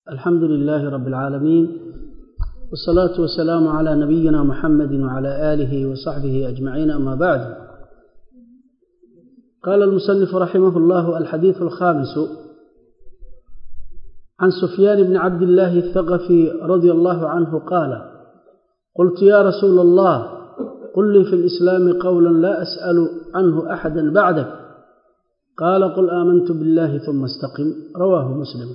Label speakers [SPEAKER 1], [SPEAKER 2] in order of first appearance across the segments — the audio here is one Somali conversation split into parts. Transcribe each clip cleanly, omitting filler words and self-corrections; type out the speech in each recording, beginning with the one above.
[SPEAKER 1] الحمد لله رب العالمين، والصلاة والسلام على نبينا محمد وعلى آله وصحبه أجمعين، أما بعد. قال المصنف رحمه الله: الحديث الخامس عن سفيان بن عبد الله الثقفي رضي الله عنه قال: قلت يا رسول الله، قل لي في الإسلام قولا لا أسأل عنه أحدا بعدك. قال: قل آمنت بالله ثم استقم. رواه مسلم.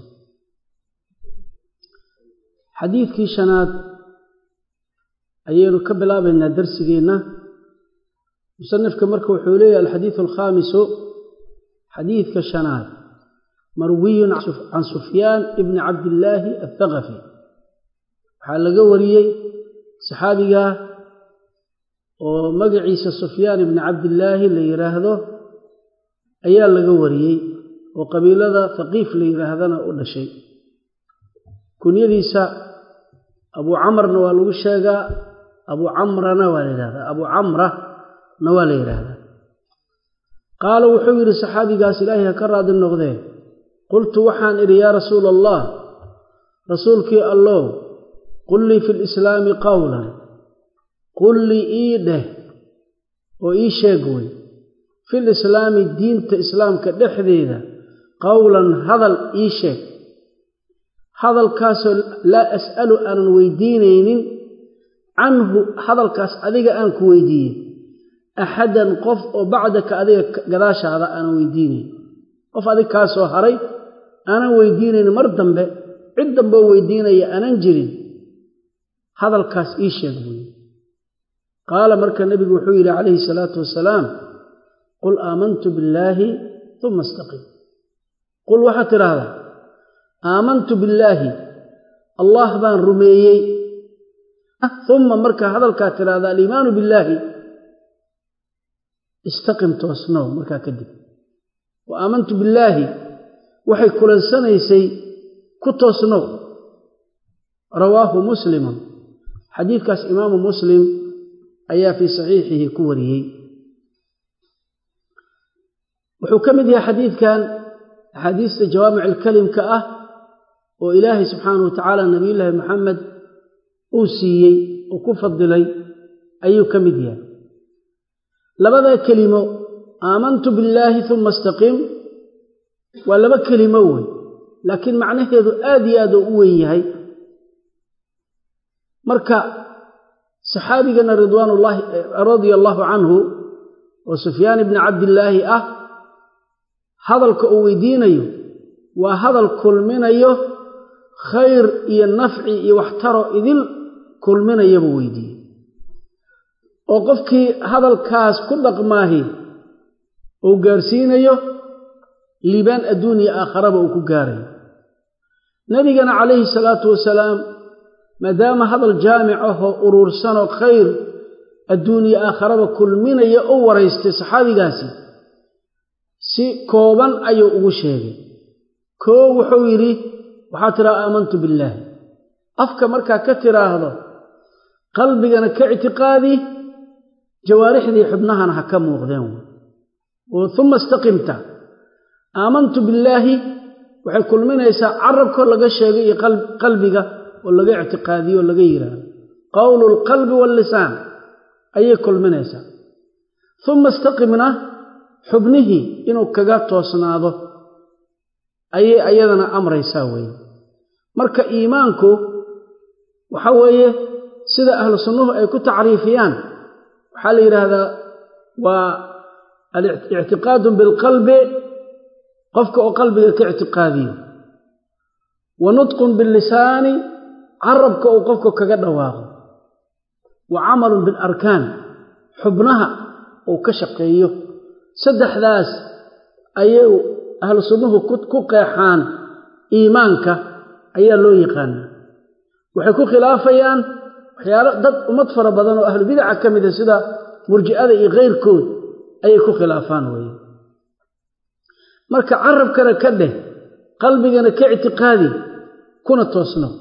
[SPEAKER 1] xadiidkii shanaad ayaynu ka bilaabaynaa darsigeena. musanifka marka wuxuu leeyahay alxadiidu alkhaamisu, xadiidka shanaad, marwiyun can sufyaan ibni cabdillaahi athaqafi. waxaa laga wariyey saxaabiga oo magaciisa sufyaan ibni cabdillaahi la yiraahdo ayaa laga wariyey, oo qabiilada thaqiif la yiraahdana u dhashay. kunyadiisa abu camrna waa lagu sheegaa, abu camrana waa la yidhahdaa, abu camrana waa la yidhaahdaa. qaala wuxuu yidhi saxaabigaas, ilaahay ha ka raadi noqdee: qultu waxaan idhi yaa rasuula allah, rasuulkii allow, qul lii fi lislaami qowlan, qul lii ii dheh oo ii sheeg wey, fi lislaami diinta islaamka dhexdeeda, qowlan hadal ii sheeg, hadalkaasoo laa as'alu aanan weydiinaynin canhu, hadalkaas adiga aan ku weydiiyey, axadan qof oo bacdaka adiga gadaashaada aanan weydiinayn, qof adig kaa soo haray aanan weydiinaynin, mar dambe cid dambe oo weydiinaya aanan jirin, hadalkaas ii sheeg buuyi. qaala marka nebigu wuxuu yidhi calayhi salaatu wasalaam: qul aamantu billaahi uma istaqim. qul waxaad tidhaahdaa aamantu billaahi, allah baan rumeeyey. uma marka hadalkaa tidhaahda aliimaanu billaahi, istaqim, toosnow markaa kadib. wa aamantu billaahi waxay kulansanaysay ku toosnow. rawaahu muslimun. xadiidkaas imaamu muslim ayaa fii saxiixihi ku wariyey. wuxuu ka mid yahay xadiidkan axaadiista jawaamic alkalimka ah oo ilaahay subxaanahu wa tacaala nabiyullaahi maxamed uu siiyey oo ku fadilay ayuu ka mid yahay. labada kelimo aamantu billaahi uma istaqim waa laba kelimo wey, laakiin macnaheedu aad iyo aad oo u weyn yahay. marka saxaabigana ridwaanullaahi radia allaahu canhu oo sufyaan ibni cabdillaahi ah, hadalka uu weydiinayo waa hadal kulminayo khayr iyo nafci iyo waxtaro idil kulminaya buu weydiiyey, oo qofkii hadalkaas ku dhaqmaahi uu gaarsiinayo liibaan adduun iyo aakharaba uu ku gaarayo. nebigana calayhi salaatu wasalaam, maadaama hadal jaamic ahoo uruursanoo khayr adduun iyo aakharaba kulminaya u waraystay saxaabigaasi, si kooban ayuu ugu sheegay. koo wuxuu yidhi waxaa tidhaha aamantu billaahi, afka markaa ka tidhaahdo qalbigana ka ictiqaadi, jawaarixdii xubnahana ha ka muuqdeen. oo uma istaqimta, aamantu billaahi waxay kulminaysaa carabkoo laga sheegay iyo qalbiga oo laga ictiqaadiyo oo laga yidhaahdo, qowlu lqalbi waallisaan ayay kulminaysaa. uma istaqimna xubnihii inuu kaga toosnaado ayay ayadana amraysaa weye. marka iimaanku waxa weeye sida ahlu sunnuhu ay ku tacriifiyaan, waxaa la yidhaahdaa waa alictiqaadun bilqalbi, qofka oo qalbiga ka ictiqaadiyo, wa nutqun billisaani, carabka uu qofka kaga dhawaaqo, wa camalun bilarkaan, xubnaha uu ka shaqeeyo. saddexdaas ayay ahlu sunnuhu ku qeexaan iimaanka ayaa loo yaqaanaa. waxay ku khilaafayaan waxyaalo dad ummad fara badan oo ahlu bidaca ka mid a sida murji'ada iyo kayrkood ayay ku khilaafaan weye. marka carabkana ka dheh, qalbigana ka ictiqaadi, kuna toosno,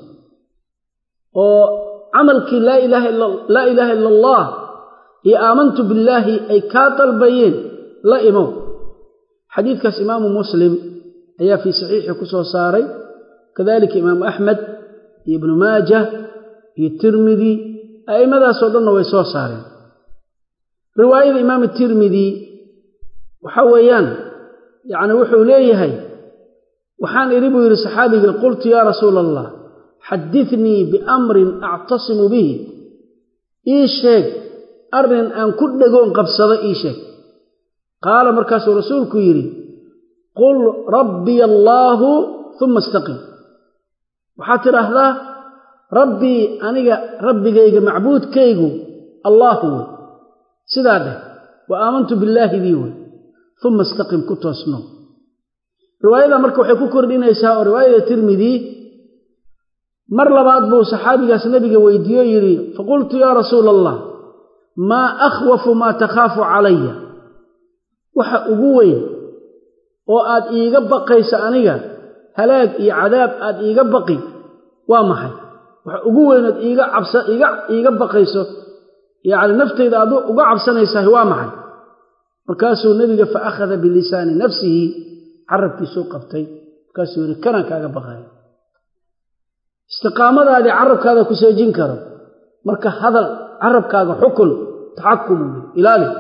[SPEAKER 1] oo camalkii laa ilaaha ila allah iyo aamantu billaahi ay kaa dalbayeen la imow. xadiidkaas imaamu muslim ayaa fii saxiixi ku soo saaray كذلك إمام أحمد ابن ماجه الترمذي أي ماذا صدرنا ويسوى صارين رواية الإمام الترمذي وحويان يعني وحو ليهي وحان إريبو يري صحابي قلت يا رسول الله حدثني بأمر أعتصم به إيشيك أرن أن كل قون قبصة إيشيك قال مركز رسولك يري قل ربي الله ثم استقم وحاتر أهلا ربي أنيق ربي كيغ معبود كيغ الله هو سداده وآمنت بالله ديوه ثم استقم كنت أسنو رواية مركو حيكو كردين إيساء رواية الترمذي مر لبعض بو صحابي قاس نبي ويديو يري فقلت يا رسول الله ما أخوف ما تخاف علي وحا أقوين وآد إيقبقي سأنيقا هلاك إي عذاب آد إيقبقي وامحي وحا أقوين آد إيقبقي سو يعني نفتي إذا أدو أقعبسنا يساه وامحي مركاسو النبي فأخذ بلسان نفسه عرب في سوق قبتي مركاسو يري كنا كاقبقي استقامة هذه عرب كذا كسيجين كرم مركا هذا عرب كذا حكم تحكم إلالي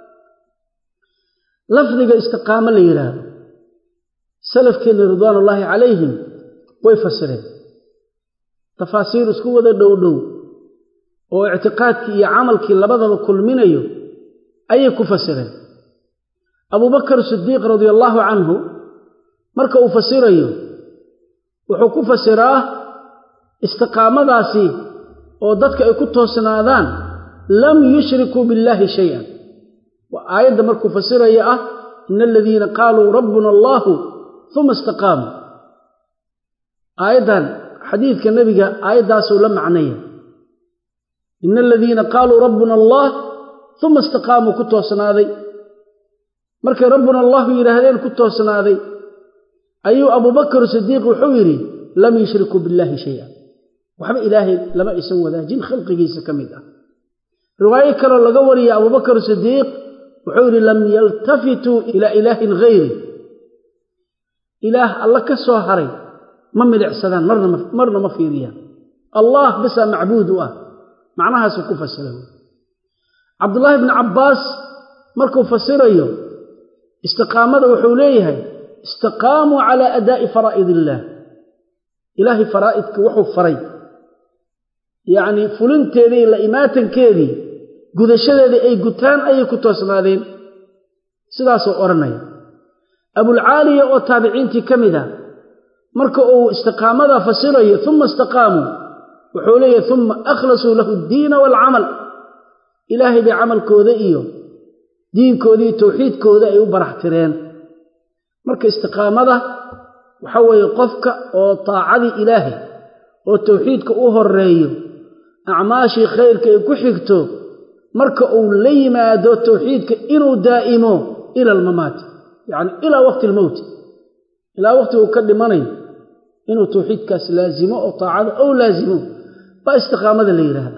[SPEAKER 1] لفظك استقامة ليراد سلف كان رضوان الله عليهم ويفسرين تفاسير اسكو ذا دو واعتقادك يا عملك لبدل كل منيو أي كفسرين أبو بكر الصديق رضي الله عنه مركا أفسره وحكو فسراه استقامadaasi oo dadka ay ku toosnaadaan lam yushriku billahi shay'an wa aayada markuu fasiraya ah innal ladina qalu rabbuna allah thumma istaqamu aayadan xadiidka nabiga aayadaas uu la macnayo innal ladina qalu rabbuna allah thumma istaqamu ku toosnaaday markay rabbuna allah yiraahdeen ku toosnaaday ayuu Abu Bakr Siddiq wuxuu yiri lam yushriku billahi shay'an وحب إلهي لما يسوى ذا جن خلقه سكمده رواية كلا لقوري أبو بكر الصديق وحوري لم يلتفتوا إلى إله غيره إله الله كسوهري من مدع سلام مرنا مفيريا الله بس معبود معناها سكوف السلام عبد الله بن عباس مركو فسره استقامة وحوليه استقاموا على أداء فرائض الله إلهي فرائضك وحو فريد يعني فلنتيدي لإماتنكيدي قدشدي أي قتان أي كتوسنادين سداسو أرني أبو العالية وتابعينتي كمذا مركوا استقامة فسرية ثم استقاموا وحولية ثم أخلصوا له الدين والعمل إلهي بعمل كوذئيو دين كوذي توحيد كوذئي وبرحترين مركا استقامة وحوى يقفك وطاعدي إلهي وتوحيدك أهريو أعماشي خيرك يكحكتو مركا أوليما دو توحيدك إنو دائمو إلى الممات يعني إلى وقت الموت إلى وقت يكلمني إنو توحيدك لازمو أو طاعد أو لازمو فاستقامة الليلة هذا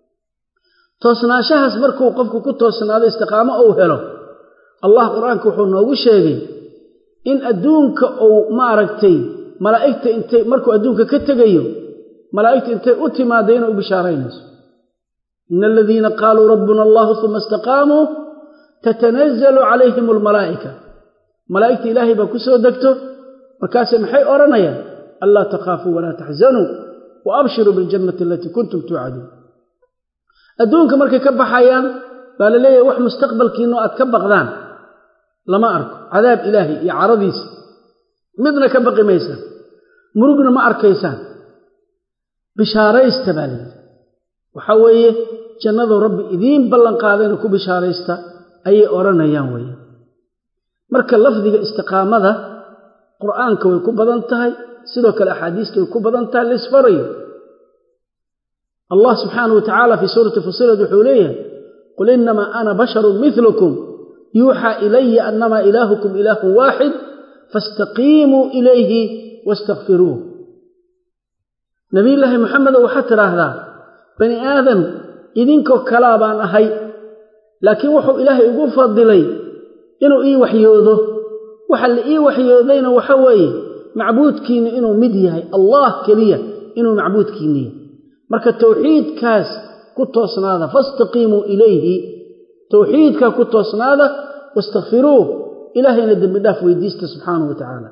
[SPEAKER 1] توسنا شهس مركا وقفك كتوسنا هذا استقامة أو هلو الله قرآن كحونا وشيغي إن أدونك أو ماركتي ملائكة انت مركو أدونك كتغيو ملائكة انت أتمادين وبشارين إن الذين قالوا ربنا الله ثم استقاموا تتنزل عليهم الملائكة ملائكة إلهي بكسو دكتو وكاسم حي أرنيا ألا تخافوا ولا تحزنوا وأبشروا بالجنة التي كنتم توعدون أدونك مركو كبحيان قال لي وح مستقبل كينو أتكبق ذان لما أركو عذاب إلهي يا عرضيس مدنا كبقي ميسان مرقنا ما أركيسان بشاريست بالي وحويه جنة ربي إذين بلن قادين كو بشاريست أي أورنا يانوي مركا لفظي استقامة قرآن كوي كو بدنتهي سيدوك الأحاديث كوي كو بدنتهي لسفري الله سبحانه وتعالى في سورة فصيلة حوليه قل إنما أنا بشر مثلكم يوحى إلي أنما إلهكم إله واحد فاستقيموا إليه واستغفروه نبي الله محمد وحتى هذا بني آدم إذنكو كلابان أهي لكن وحو إلهي يقول فضلي إنه إي وحيوده وحل إي وحيودين وحوي macbuudkiina inuu mid yahay allah kaliya inuu macbuudkiina yahay marka tawxiidkaas ku toosnaada fastaqiimu ilayhi tawxiidka ku toosnaada wastaghfiruuh ilaahayna dambi dhaaf weydiista subhanahu wa ta'ala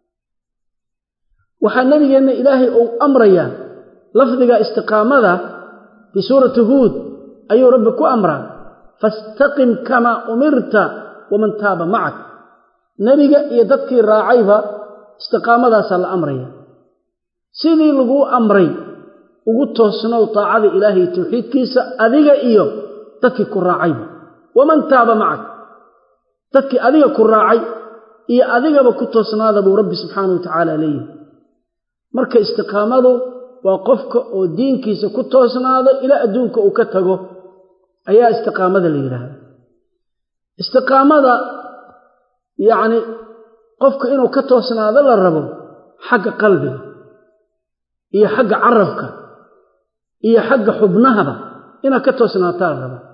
[SPEAKER 1] waxa nabigeena ilaahay uu amraya lafdiga istiqaamada fi suurati hud ayuu rabbi ku amraa fastaqim kama umirta waman taaba ma'ak nabiga iyo dadkii raacayba istiqaamadaas la amraya sidii lagu amray ugu toosnaa taacada ilaahay tawxiidkiisa adiga iyo dadkii ku raacayba waman taaba ma'ak dadkii adiga ku raacay iyo adigaba ku toosnaada buu rabbi subhanahu wa ta'ala leeyahay marka istiqaamadu waa qofka oo diinkiisa ku toosnaado ila adduunka uu ka tago ayaa istiqaamada la yiraahdaa istiqaamada yaani qofka inuu ka toosnaado la rabo xagga qalbiga iyo xagga carabka iyo xagga xubnahaba ina ka toosnaato la rabo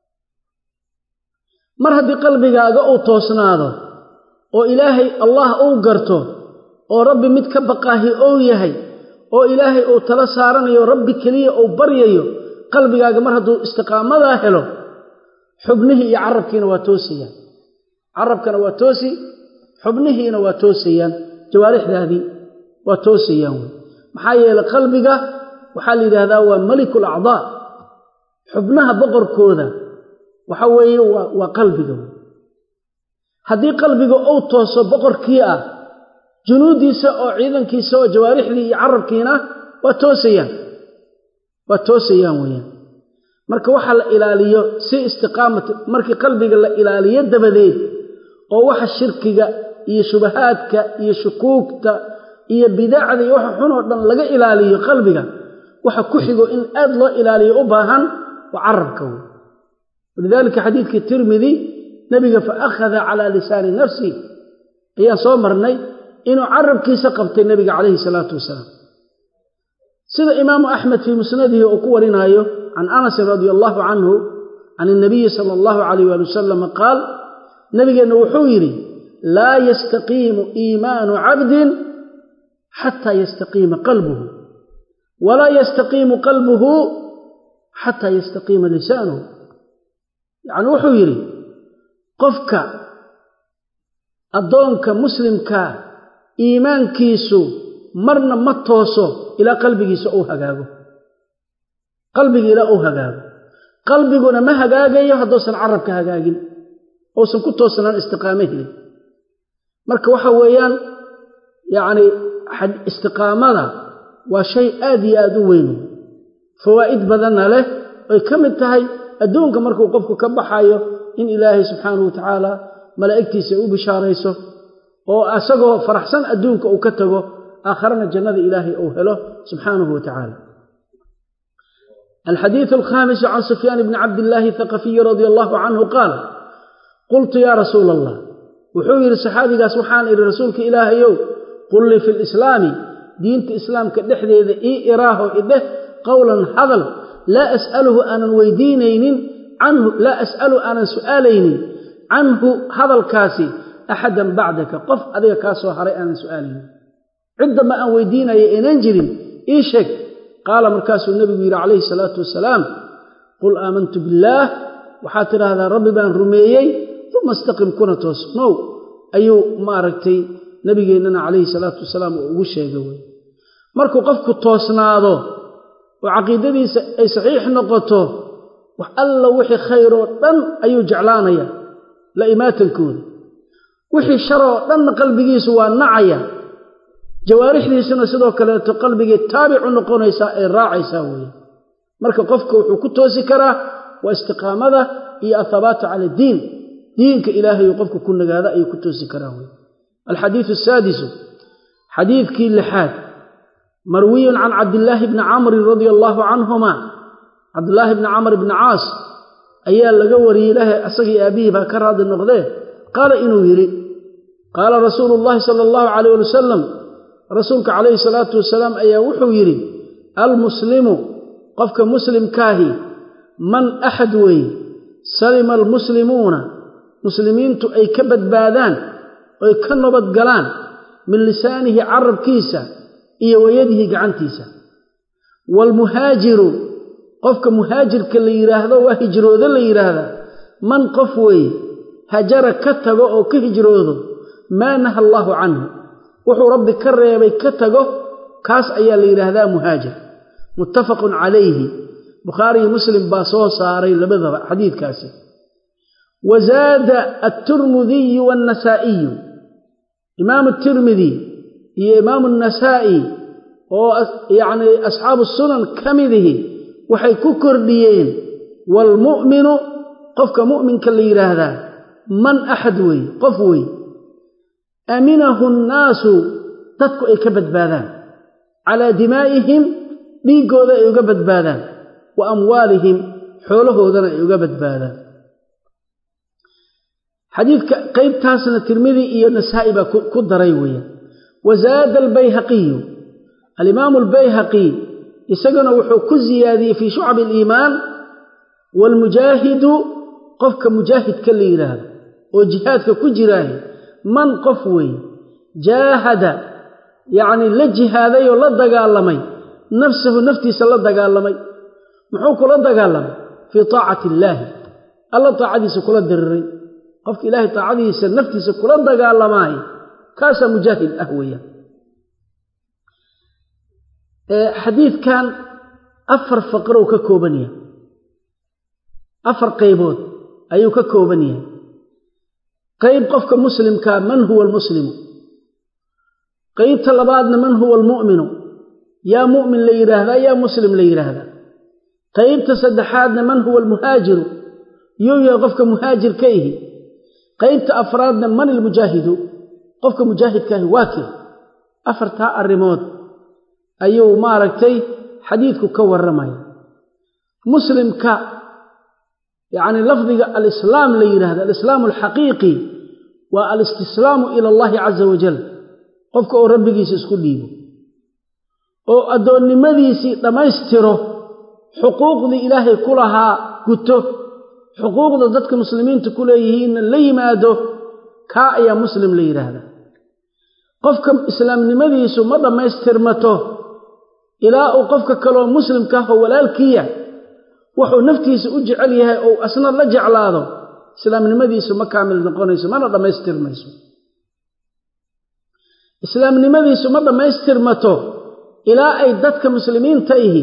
[SPEAKER 1] mar haddii qalbigaaga uu toosnaado oo ilaahay allah uu garto oo rabbi mid ka baqaahi oo yahay oo ilaahay uu tala saaranayo rabbi kaliya uu baryayo qalbigaaga mar hadduu istiqaamada helo xubnihi iyo carabkiina waa toosiyaan carabkana waa toosi xubnihiina waa toosiyaan jawaarixdaadii waa toosiyaan maxaa yeelay qalbiga waxa la yiraahdaa waa malikul a'dha xubnaha boqorkooda waxa weeye waa qalbiga haddii qalbiga uu tooso boqorkii ah junuudiisa oo ciidankiisa oo jawaarixdii iyo carabkiina waa toosayaan weeyaan marka waxa la ilaaliyo si istiqaamada markii qalbiga la ilaaliyo dabadeed oo waxa shirkiga iyo shubahaadka iyo shukuugta iyo bidacda iyo waxa xun oo dhan laga ilaaliyo qalbiga waxa ku xigo in aad loo ilaaliyo u baahan waa carabka ولذلك حديث الترمذي نبي فأخذ على لسان نفسه هي صومرني إنه عرب كيس قبت النبي عليه الصلاة والسلام سيد إمام أحمد في مسنده أقورنا عن أنس رضي الله عنه عن النبي صلى الله عليه وسلم قال نبي نوحويري لا يستقيم إيمان عبد حتى يستقيم قلبه ولا يستقيم قلبه حتى يستقيم لسانه يعني وحويري قفك أدونك مسلمك إيمان كيسو مرنا متوسو إلى قلبك سأو هقاقو قلبك إلى أو هقاقو قلبك ما هقاقي يهدوسا عربك هقاقين أو سنكتوسا استقامه لي مرك وحويان يعني استقامة وشيء آدي آدوين فوائد بدنا له ويكم التهي أدونك مركو قفك كبحايو إن إلهي سبحانه وتعالى ملائكتي سيئو بشاريسو وأساقو فرحسن أدونك أو كتغو آخرنا الجنة إلهي أوهله سبحانه وتعالى الحديث الخامس عن سفيان بن عبد الله الثقفي رضي الله عنه قال قلت يا رسول الله وحوير الصحابي قال سبحانه رسولك إلهي قل لي في الإسلام دينة إسلام كدحذي إذا إراه إذا قولا حضل لا أسأله أنا ويدينين عنه لا أسأل أنا سؤالين عنه هذا الكاسي أحدا بعدك قف أذيك كاسو هري أنا سؤالين عندما أن ويدينا يننجر إيشك قال مركاس النبي عليه الصلاة والسلام قل آمنت بالله وحاتر هذا رب بان رميي ثم استقم كنتوس نو أيو ماركتي نبينا عليه الصلاة والسلام وشيء مركو قفك توسناادو وعقيدتي أي صحيح نقطه وحلا وحي خيره دن أيو جعلانيا لإمات الكون وحي شر دن قلبي سوى نعيا جوارح لي سنة سدوك قلبي تابع نقونيسا أي راعي ساوي مركا قفك وحكوتو ذكره واستقامته هي الثبات على الدين دينك إلهي يقفك كل هذا أي كتو ذكره الحديث السادس حديث كي لحاد مروي عن عبد الله بن عمرو رضي الله عنهما عبد الله بن عمرو بن عاص أيها لقوري له أسقي أبيه بكراد النقضيه قال إنه يري قال رسول الله صلى الله عليه وسلم رسولك عليه الصلاة والسلام أيها وحو يري المسلم قفك مسلم كاهي من أحد وي سلم المسلمون مسلمين أي كبد بادان أي كنبت قلان min lisaanihi carabkiisa iyo wayadihi gacantiisa walmuhaajiru qofka muhaajirka la yiraahdo waa hijrooda la yiraahdaa man qof way hajara ka tago oo ka hijroodo ma naha Allahu anhu wuxuu rabbi ka reebay ka tago kaas ayaa la yiraahdaa muhaajir muttafaqun alayhi bukhari muslim baa soo saaray labadaba xadiidkaasi wazada at-tirmidhi wan-nasa'i imam at-tirmidhi iyo imam an-nasa'i oo yaani asxaabu sunan kamidihi waxay ku kordhiyeen wal mu'minu qofka mu'minka la yiraahdaa man ahad way qof way aminahu an-naasu dadku ay ka badbaadaan ala dimaa'ihim dhiigooda ay uga badbaadaan wa amwaalihim xoolahoodana ay uga badbaadaan xadiidka qaybtaasna tirmidhi iyo nasaa'i ba ku daray weeyaan wazaada al-bayhaqi al-imam al-bayhaqi isagana wuxuu ku ziyaadiyay fi shu'ab al-iimaan wal mujahid qofka mujahidka la yiraahdo oo jihaadka ku jiraahay man qof way jahada yaani la jihaaday oo la dagaalamay nafsuhu naftiisa la dagaalamay muxuu kula dagaalamay fi taa'ati illahi alla taa'adiisa kula diriray qofka ilaahay taa'adiisa naftiisa kula dagaalamay kaasa mujahid ahwiya xadiidkan afar faqro ka kooban yahay afar qaybood ayuu ka kooban yahay qayb qofka muslimka man huwa al-muslim qaybta labaadna man huwa al-mu'min ya mu'min la yiraahdaa ya muslim la yiraahdaa qaybta saddexaadna man huwa al-muhaajir ya qofka muhaajirka yahay qaybta afraadna man al-mujahid qofka mujaahidka yahay waakii afarta arimood ayuu maaragtay xadiidku ka waramay muslimka يعني لفظ الإسلام لا يرهد الإسلام الحقيقي والاستسلام إلى الله عز وجل قفك أو ربك يسكن ليه أو أدون مديسي لما يستره حقوق ذي إلهي كلها قلته حقوق ذي ذاتك مسلمين تكوليهين اللي ماده كائيا مسلم لا يرهد قفك إسلام نمديسي مدى ما يسترمته إلى أو قفك كلو مسلم كهو ولا الكية wuxuu naftiisa u jecel yahay oo asna la jeclaado islaamnimadiisu ma kaamil noqonayso mana dhameystirmayso islaamnimadiisu ma dhameystirmato ilaa ay dadka muslimiinta yihiin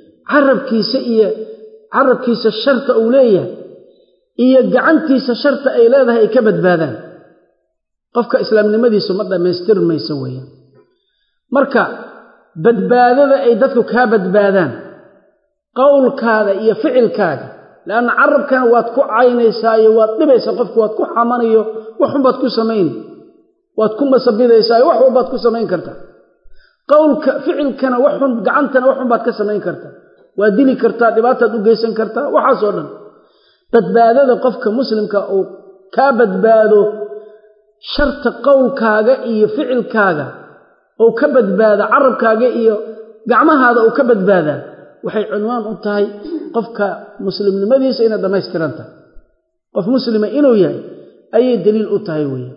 [SPEAKER 1] carabkiisa sharta uu leeyahay iyo gacantiisa sharta ay leedahay ay ka badbaadaan qofka islaamnimadiisu ma dhameystirmayso weeyaan marka badbaadada ay dadku ka badbaadaan qowlkaaga iyo ficilkaaga laana carabkana waad ku caynaysaa iyo waad dhibaysaa qofku waad ku xamanayo wax baad ku sameyn waad ku masabidaysaa wax baad ku sameyn kartaa qowlka ficilkana wax gacantana wax baad ka sameyn kartaa waad dili kartaa dhibaatad u geysan kartaa waxa soo dhan badbaadada qofka muslimka oo ka badbaado sharta qowlkaaga iyo ficilkaaga oo ka badbaado carabkaaga iyo gacmahaada oo ka badbaada waxay cinwaan u tahay qofka muslimnimadiisa inay dhameystiranta qof muslima inuu yahay ayay daliil u tahay weey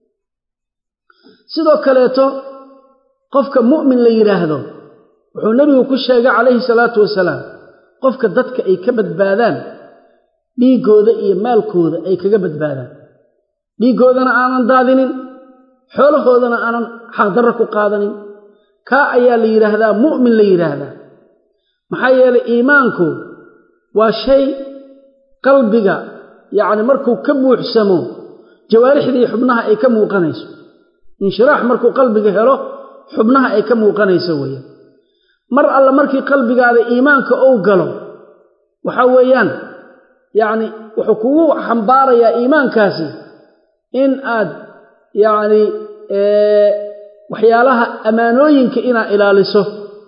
[SPEAKER 1] sidoo kale qofka mu'min la yiraahdo wuxuu nabigu ku sheegay calayhi salaatu wasalaam qofka dadka ay ka badbaadaan dhiigooda iyo maalkooda ay kaga badbaadaan dhiigoodana aanan daadinin xoolahoodana aanan xaq darro ku qaadanin ka ayaa la yiraahdaa mu'min la yiraahdaa maxaa yeelay iimaanku waa shay qalbiga yaani markuu ka buuxsamo jawaarixdii xubnaha ay ka muuqanayso inshiraax markuu qalbiga helo xubnaha ay ka muuqanayso weeyaan mar alla markii qalbigaada iimaanka uu galo waxa weeyaan yaani wuxuu kugu xambaarayaa iimaankaasi in aad yaani waxyaalaha amaanooyinka ina ilaaliso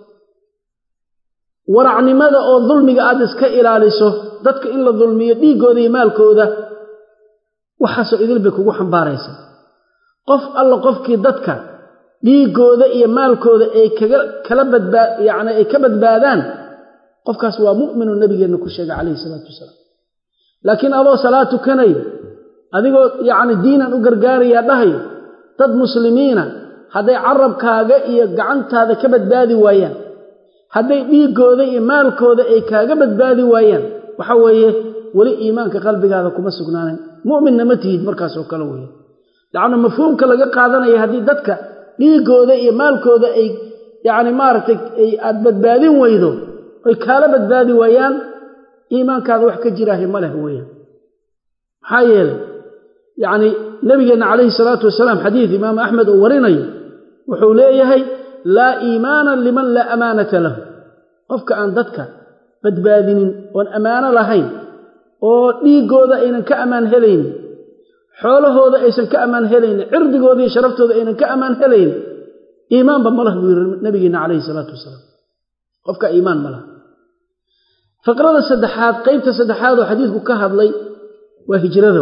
[SPEAKER 1] waracnimada oo dulmiga aad iska ilaaliso dadka in la dulmiyo dhiigooda iyo maalkooda waxa soo idil bay kugu xambaaraysa qof alla qofkii dadka dhiigooda iyo maalkooda ay kala yaani ay ka badbaadaan qofkaas waa mu'minu nabigeena ku sheegay calayhi salaatu wasalaam laakiin adoo salaatu kanay adigoo yaani diinan u gargaaraya dhahay dad muslimiina hadday carabkaaga iyo gacantaada ka badbaadi waayaan hadday dhiigooda iyo maalkooda ay kaaga badbaadi waayaan waxa weeye wali iimaanka qalbigaada kuma sugnaanin mu'minna ma tihid markaas oo kale weeye laana mafhuumka laga qaadanaya hadii dadka dhiigooda iyo maalkooda ay yaani maartay ay aad badbaadin weydo ay kala badbaadi waayaan iimaankaada wax ka jiraahay ma leh weeyaan hayel yaani nabigeena kaleey salaatu wasalaam xadiis imaam ahmed oo warinayo wuxuu leeyahay la iimaana liman la amaanata lahu qofka aan dadka badbaadinin oo amaana lahayn oo dhiigooda aynan ka amaan helayn xoolahooda aysan ka amaan helayn cirdigooda iyo sharaftooda aynan ka amaan helayn iimaan ba malaha nabigeena kaleey salaatu wasalaam qofka iimaan malaha faqrada saddexaad qaybta saddexaad oo xadiisku ka hadlay waa hijrada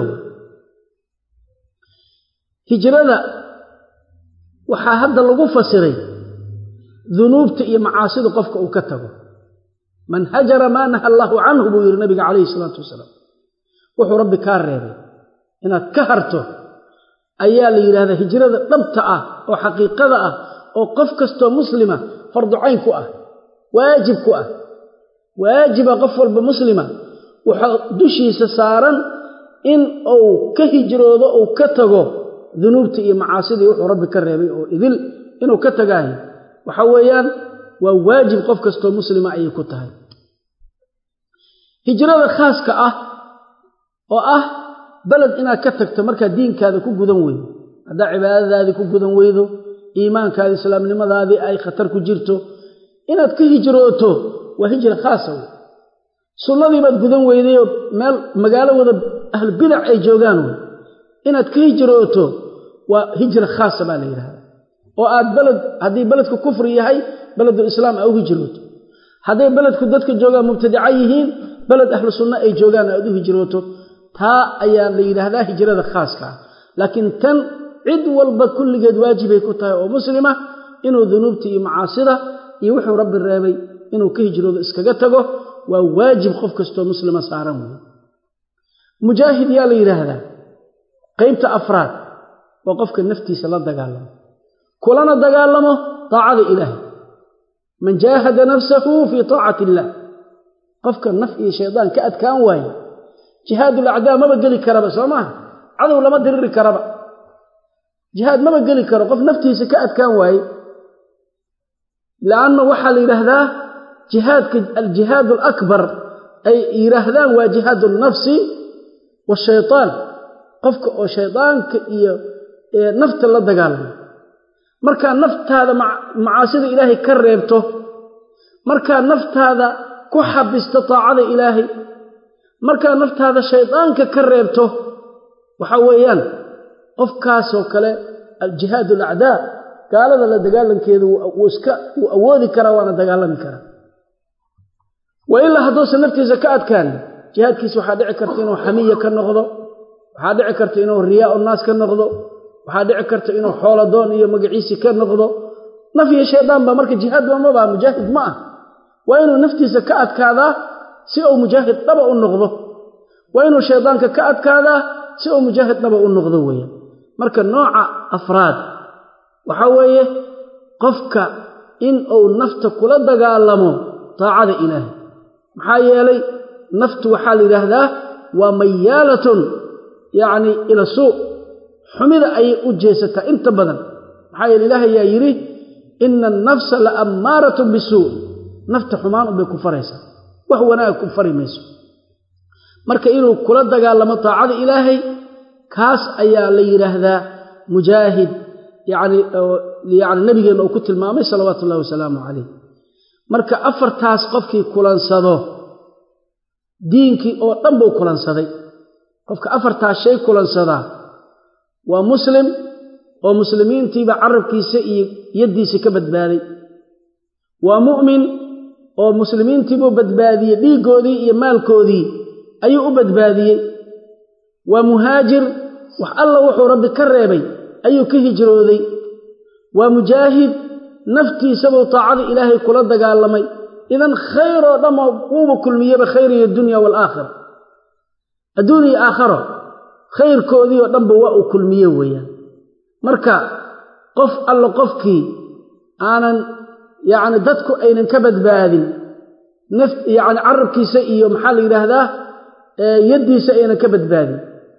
[SPEAKER 1] hijrada waxa hadda lagu fasiray dunuubta iyo macaasida qofka uu ka tago man hajara ma naha Allahu anhu buu yiri nabiga kaleey salaatu wasalaam wuxuu rabbi ka reebay inaad ka harto ayaa la yiraahdaa hijrada dhabta ah oo xaqiiqada ah oo qof kasto muslima fardu ayn ku ah waajib ku ah waajiba qof walba muslima waxa dushiisa saaran in uu ka hijroodo oo ka tago dunuubta iyo macaasida wuxuu rabbi ka reebay oo idil inuu ka tagaay waxa weeyaan waa waajib qof kasto muslima ay ku tahay hijrada khaaska ah oo ah balad inaad ka tagto marka diinkaada ku gudan weydo hada cibaadadaada ku gudan weydo iimaankaada islaamnimadaada ay khatar ku jirto inaad ka hijrooto waa hijra khaas ah sunnadii baad gudan weyday meel magaalo wada ahl bidع ay joogaan inaad ka hijrooto waa hijra khaas baa la yiraahdaa oo aad balad hadii baladku kufri yahay balad islaam ay u hijrooto hadii baladku dadka jooga mubtadica yihiin balad ahlu sunna ay joogaan aad u hijrooto taa ayaa la yiraahdaa hijrada khaaska laakiin tan cid walba kulligeed waajibay ku tahay oo muslima inuu dunuubta iyo macaasida iyo wuxuu rabbi reebay inuu ka hijroodo iskaga tago waa waajib qof kasto muslima saaran mujaahid yaa la yiraahdaa qaybta afraad waa qofka naftiisa la dagaalamo kulana dagaalamo taacada ilaahay man jahada nafsahu fi taacati illah qofka naf iyo shaydaan ka adkaan waayo jihaad al-a'daa ma gali karaba Soomaa cadow lama diriri karaba jihaad ma gali karo qof naftiisa ka adkaan waayo laana waxa la yiraahdaa jihaadka al-jihaad al-akbar ay yiraahdaan waa jihaad an-nafsi wa shaytaan qofka oo shaydaanka iyo nafta la dagaalamo marka naftaada macaasida ilaahay ka reebto marka naftaada ku xabisto taacada ilaahay marka naftaada shaydaanka ka reebto waxa weeyaan qofkaas oo kale al-jihaad al-a'daa gaalada la dagaalankeedu uu iska uu awoodi kara waana dagaalami kara wa illa haduu naftiisa ka adkaan jihaadkiisa waxa dhici karta inuu xamiya ka noqdo waxa dhici karta inuu riyaa oo naas ka noqdo waxa dhici karta inuu xoolo doon iyo magaciisa ka noqdo nafiya shaydaan ba marka jihaad ma baa mujaahid ma ah waa inuu naftiisa ka adkaada si uu mujaahid daba u noqdo waa inuu shaydaanka ka adkaada si uu mujaahid daba u noqdo weeyaan marka nooca afraad waxa weeye qofka in uu nafta kula dagaalamo taacada ilaahay maxaa yeelay naftu waxa la yiraahdaa waa mayalatun yaani ila suu xumida ay u jeesata inta badan maxaa yeelay ilaahay yaa yiri inna an-nafsa la ammaratun bisuu nafta xumaan bay ku faraysaa wax wanaag ku farimayso marka inuu kula dagaalamo taacada ilaahay kaas ayaa la yiraahdaa mujaahid yaani nabigeena uu ku tilmaamay salawaatu Allahi wa salaamu alayhi marka afartaas qofkii kulansado diinkii oo dhan buu kulansaday qofka afartaas shay kulansada waa muslim oo muslimiintiiba carabkiisa iyo yadiisa ka badbaaday waa mu'min oo muslimiintiiba badbaadiyay dhiigoodii iyo maalkoodii ayuu u badbaadiyay waa muhaajir wax alla wuxuu rabbi ka reebay ayuu ka hijrooday waa mujaahid naftiisa buu taacada ilaahay kula dagaalamay idan khayro dhama uu kulmiyaba khayriyo dunya wal aakhirah adduuniya aakhiro khayrkoodii oo dhanba waa uu kulmiye weeyaan marka qof alla qofkii aanan yani dadku aynan ka badbaadin naft yani carabkiisa iyo maxaa la yiraahdaa yadiisa aynan ka badbaadin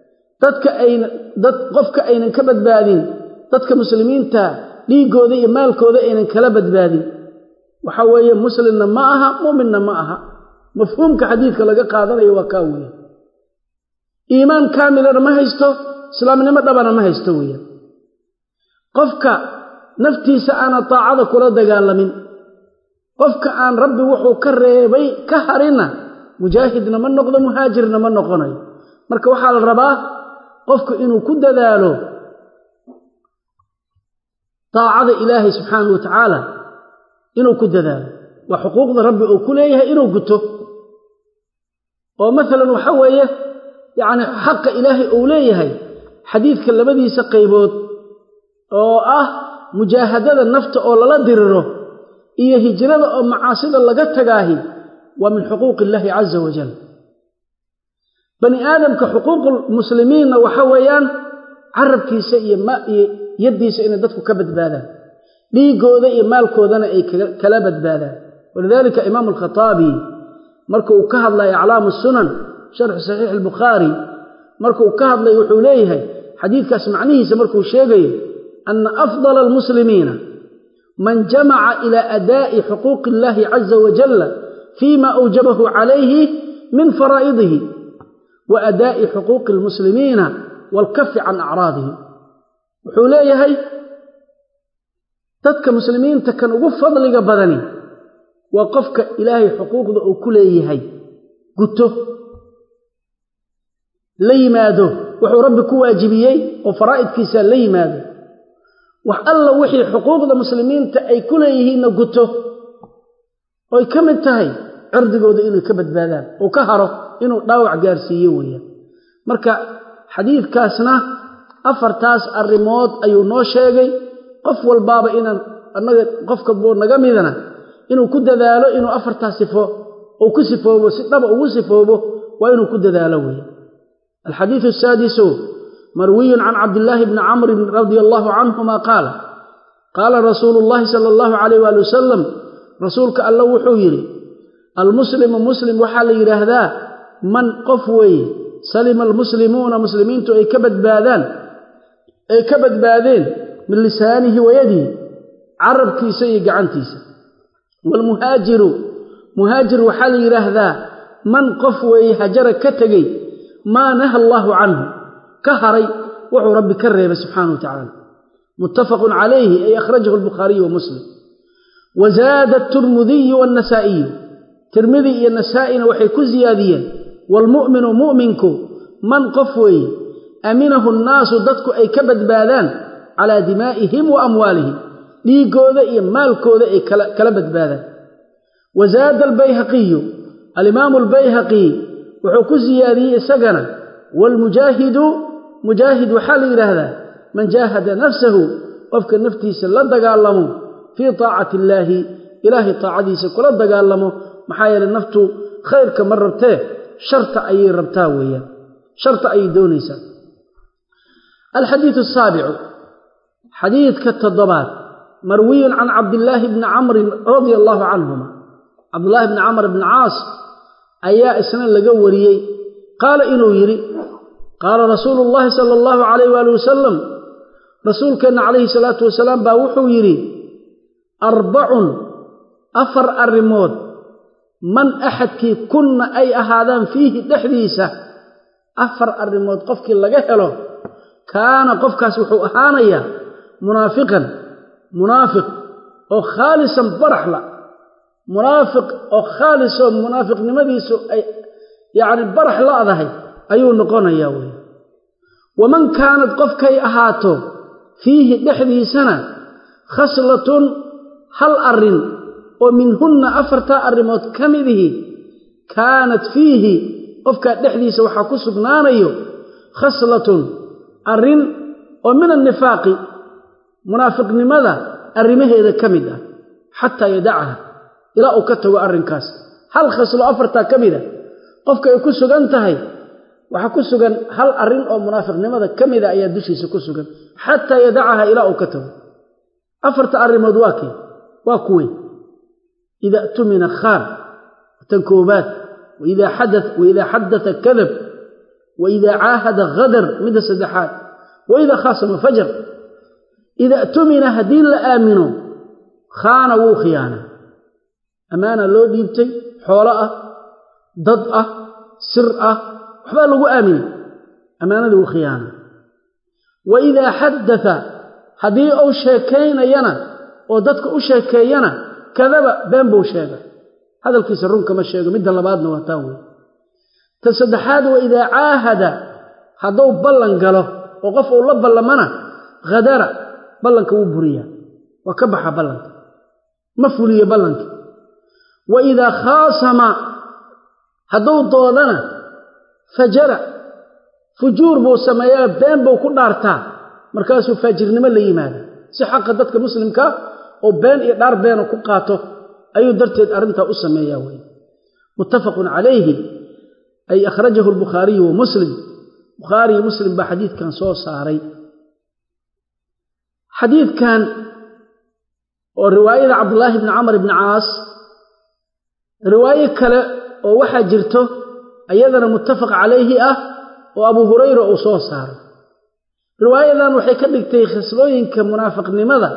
[SPEAKER 1] qofka aynan ka badbaadin dadka muslimiinta dhiigooda iyo maalkooda aynan kala badbaadin waxa weeye muslimna ma aha mu'minna ma aha mafhuumka xadiidka laga qaadanayo waa ka weeye iimaan kaamilana ma haysto islaamnimo dhabana ma haysto weeye qofka naftiisa aan taacada kula dagaalamin qofka aan rabbi wuxuu ka reebay ka harina mujaahidna ma noqdo muhaajirna ma noqonayo marka waxa la rabaa qofku inuu ku dadaalo taacada ilaahay subhanahu wa ta'ala inuu ku dadaalo wa xuquuqda rabbi oo ku leeyahay inuu guto oo mesela waxa weeye yani xaq ilaahay oo leeyahay xadiidka labadiisa qaybood oo ah mujaahadada nafta oo lala diriro iyo hijrada oo macaasida laga tagaahi wa min xuquuq Ilaahi azza wa jalla bani aadamka xuquuqul muslimiina waxa weeyaan carabkiisa iyo yadiisa in dadku ka badbaadaan dhiigooda iyo maalkoodana ay kala badbaadaan walidaalika imaam al-Khattabi markuu ka hadlay a'laam as-sunan sharh sahih al-Bukhari markuu ka hadlay wuxuu leeyahay xadiidkaas macnihiisa markuu sheegayo anna afdal al-muslimiina man jama'a ila adaa'i xuquuq Ilaahi azza wa jalla fima awjabahu alayhi min faraa'idihi wa adaa'i xuquuq al-muslimiina wal kaff 'an a'raadihi wuxuu leeyahay dadka muslimiinta kan ugu fadliga badani waa qofka ilaahay xuquuqda uu ku leeyahay guto la yimaado wuxuu rabbi ku waajibiyay oo faraa'idkiisa la yimaado wax alla wixii xuquuqda muslimiinta ay ku leeyihiin guto oo ay kamid tahay cirdigooda inay ka badbaadaan oo ka haro inuu dhaawac gaarsiiyo weeyaan marka xadiidkaasna afartaas arimood ayuu noo sheegay qof walbaaba inaan annaga qofka boo naga midana inuu ku dadaalo inuu afartaas sifo oo ku sifoobo si dhab ugu sifoobo waa inuu ku dadaalo weeyaan الحديث السادس مروي عن عبد الله بن عمرو رضي الله عنهما قال رسول الله صلى الله عليه وآله وسلم رسولك الله وحويري المسلم مسلم وحال يرهدا من قفوي سلم المسلمون مسلمين تو اي كبد بادين من لسانه ويده عرب كيسي قعنتيس والمهاجر مهاجر وحال يرهدا من قفوي هجر كتغي ما نهى الله عنه كهري وحو ربي كريم سبحانه وتعالى متفق عليه أي أخرجه البخاري ومسلم وزاد الترمذي والنسائي ترمذي النسائي وحي كزياديا والمؤمن مؤمنك من قفوي أمنه الناس ضدك أي كبد بادان على دمائهم وأموالهم ليقوذا إي مالكوذا أي كلبد بادان وزاد البيهقي الإمام البيهقي وحكو زيادية سقنا والمجاهد مجاهد حالي هذا من جاهد نفسه وفك النفتي سلد قالمه في طاعة الله إلهي طاعتي سكلد قالمه محايا للنفط خير كمربته شرط أي ربتاوية شرط أي دونيسا الحديث السابع حديث كالتضبات مروي عن عبد الله بن عمرو رضي الله عنهما عبد الله بن عمرو بن عاص ayaa isna laga wariyay qaal inuu yiri qaal rasuulullaahi sallallahu alayhi wa sallam rasuulkeena alayhi salatu wasalaam baa wuxuu yiri arba'un afar arimood man ahadki kunna ay ahaadaan fihi dhaxdiisa afar arimood qofkii laga helo kaana qofkaas wuxuu ahaanaya munaafiq oo khaalisan baraxla منافق أو خالص منافق نمديسو يعني برح لا ذهي أيو نقونا ياوي ومن كانت قفكي أهاتو فيه دحذي سنة خصلة هل أرن ومنهن أفرتا أرموت كمذه كانت فيه قفك دحذي سوحاكو سبنانيو خصلة أرن ومن النفاق منافق نمذا أرمه إذا كمذا حتى يدعها إلى أكتب أرنكاس هل خصل أفرتا كمذا قفك يكسو أنتهي وحكسو هل أرن أو منافق نمذا كمذا أيادوشي سكسو حتى يدعها إلى أكتب أفرت أرمض واكوي إذا اؤتمن خان تنكوبات وإذا حدث كذب وإذا عاهد غدر مدى سدحات وإذا خاصم فجر إذا اؤتمن هدين لآمنوا خانوا خيانة أمانة لو ديبتي حولاء ضدأ سرأ وحبال له آمن أمانة له خيانة وإذا حدث هدي أو شاكين ينا وددك أو شاكينا كذب بانبو شاكا هذا الكسرون كما شاكا مدى لبادنا واتاوي تسدحاد وإذا عاهد هدو بلن قاله وقفوا الله بلمنا غدر بلن كوبريا وكبح بلن مفولية بلن وإذا خاصم هدو ضوضنا فجر فجور بو سمايا بانبو كنارتا مركاسو فاجرنimo la yimaado si xaq dadka muslimka oo been iyo dhar been ku qaato ayuu darteed arinta u sameeyaa way muttafaqun alayhi ay akhrajahu al-bukhari wa muslim ba hadithkan soo saaray hadithkan oo riwaayada Abdullah ibn Amr ibn Aas riwaayad kale oo waxa jirto ayadana muttafaq alayhi oo Abu Hurayra oo soo saaray riwaayadan waxay ka dhigtay khislooyinka munaafiqnimada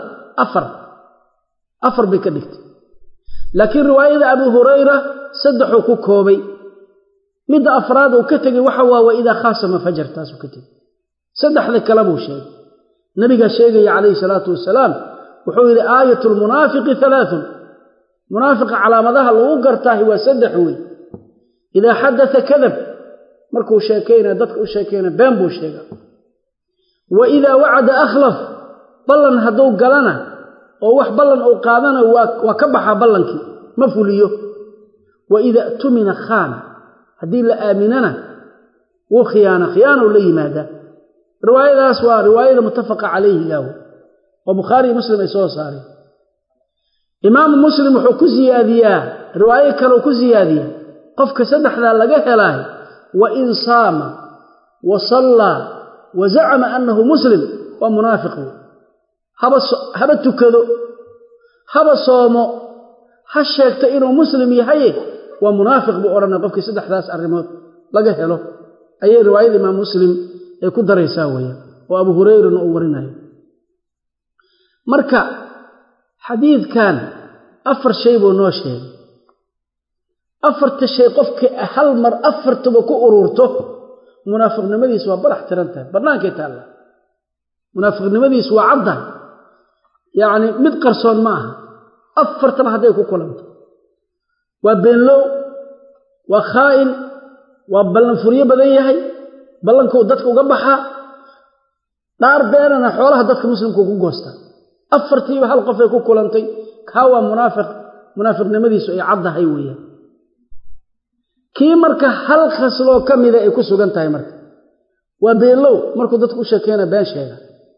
[SPEAKER 1] afar bay ka dhigtay laakiin riwaayada Abu Hurayra saddex ku koobay mid afraad oo ka tagay waxa waa ida khasama fajartaas ka tagay saddexda kala buu sheegay nabiga sheegay alayhi salatu wasalaam wuxuu yiri aayatul munaafiqi thalathun munaafiq calaamadaha lagu gartaa waa saddex way ida hadatha kadab markuu sheekayna dadka u sheekayna been buu sheegay وإذا وعد أخلف بلن هدو قلنا أو وح بلن أو قادنا وكبح بلنك مفوليه وإذا اؤتمن خان هدين لآمننا خيانة لي ماذا رواية أسوار رواية متفق عليه له وبخاري مسلم يسوى صاري إمام مسلم حكو زيادية رواية كالوكو زيادية قفك سدح ذا لقاه له وإن صام وصلى وزعم أنه مسلم ومنافق هبت كذو هب صومه هشكت إنه مسلم يحيي ومنافق بأورنا قفك سدح ذاس الرموت لقاه له أي رواية الإمام مسلم يكون دريساوية وأبو هريرة نؤورنا مركع حديث كان أفر شيء ونوشي أفرت الشيء قفك هل مر أفرت بكو أرورته منافق نمديس وبرح ترنته برناك يتعالى منافق نمديس وعضه يعني مدقرصون معها أفرت ما هديكو كلمته وبين له وخائن وبلن فريه بدنيهي بلنكو ددكو غبخا دار بيننا خولها ددك مسلمكو ku goosta afartii hal qof ay ku kulantay kaawa munaafiq nimadiisu ay cadahay weeyaan kii marka hal khaslo kamida ay ku sugan tahay marka waa beelow markuu dadku sheekeena been sheega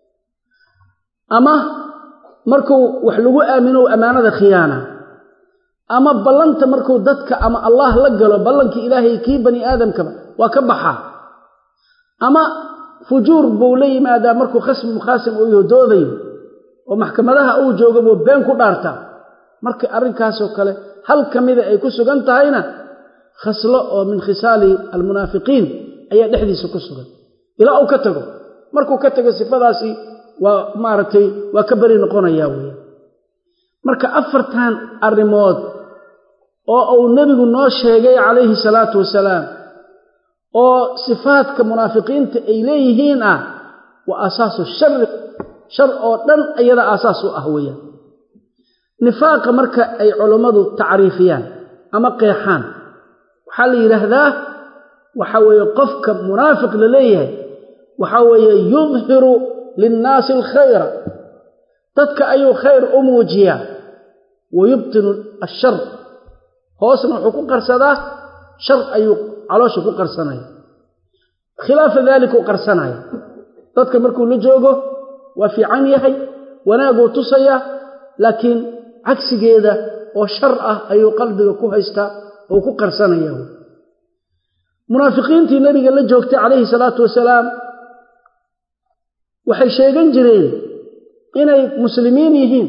[SPEAKER 1] ama markuu wax lagu aamino amaanada khiyaana ama ballanta markuu dadka ama Allah la galo ballanki Ilaahay kii bani aadamka waa ka baxa ama fujur bowlay maada markuu khaasim oo yodooday oo maxkamadaha uu joogo been ku dhaarta marka arinkaas oo kale hal kamida ay ku sugan tahayna khaslo oo min khisali almunaafiqiin ayaa dhaxdiisa ku sugan ila uu ka tago markuu ka tago sifadaasi waa maartay waa ka bari noqonaya weey marka afartan arimood oo uu nabigu noo sheegay alayhi salatu wasalaam oo sifaadka munaafiqiinta ay leeyihiin wa asaasu shar oo dhan ayada asaas u ah weeyaan nifaaqa marka ay culimadu taariifiyaan ama qeexaan waxa la yiraahdaa waxa weeye qofka munaafiq la leeyahay waxa weeye yudhiru linnaas alkhayra dadka ayuu khayr u muujiya ويبطن الشر hoosna wuxuu ku qarsadaa shar ayuu caloosha ku qarsanaya khilaaf dalika uu qarsanaya dadka markuu la joogo waa fiican yahay wanaagu tusaya laakiin cagsigeeda oo shar ah ayuu qalbiga ku haystaa oo ku qarsanaya munaafiqiintii nabiga la joogtay kaleey salaatu wasalaam waxay sheegan jireen inay muslimiin yihiin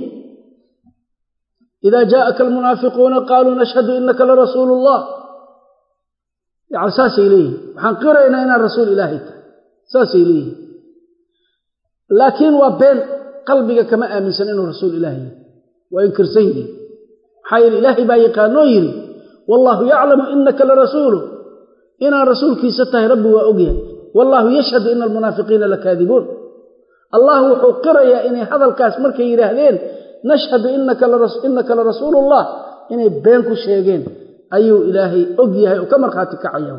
[SPEAKER 1] إذا جاءك المنافقون قالوا نشهد إنك لرسول الله يعني ساس إليه وحنقرأنا إن الرسول إلهي ساس إليه لكن وبين قلبك كما آمن سنين رسول إلهي وإنكر سيدي حي الإلهي بايقا نويري والله يعلم إنك لرسوله إن رسولك سته رب وأقيا والله يشهد إن المنافقين لكاذبون الله حقرأ إن هذا الكاس مركي يرهدين نشهد إنك لرسول الله إني بينكو شيئين أيو إلهي أقيا وكما رخاتك عياه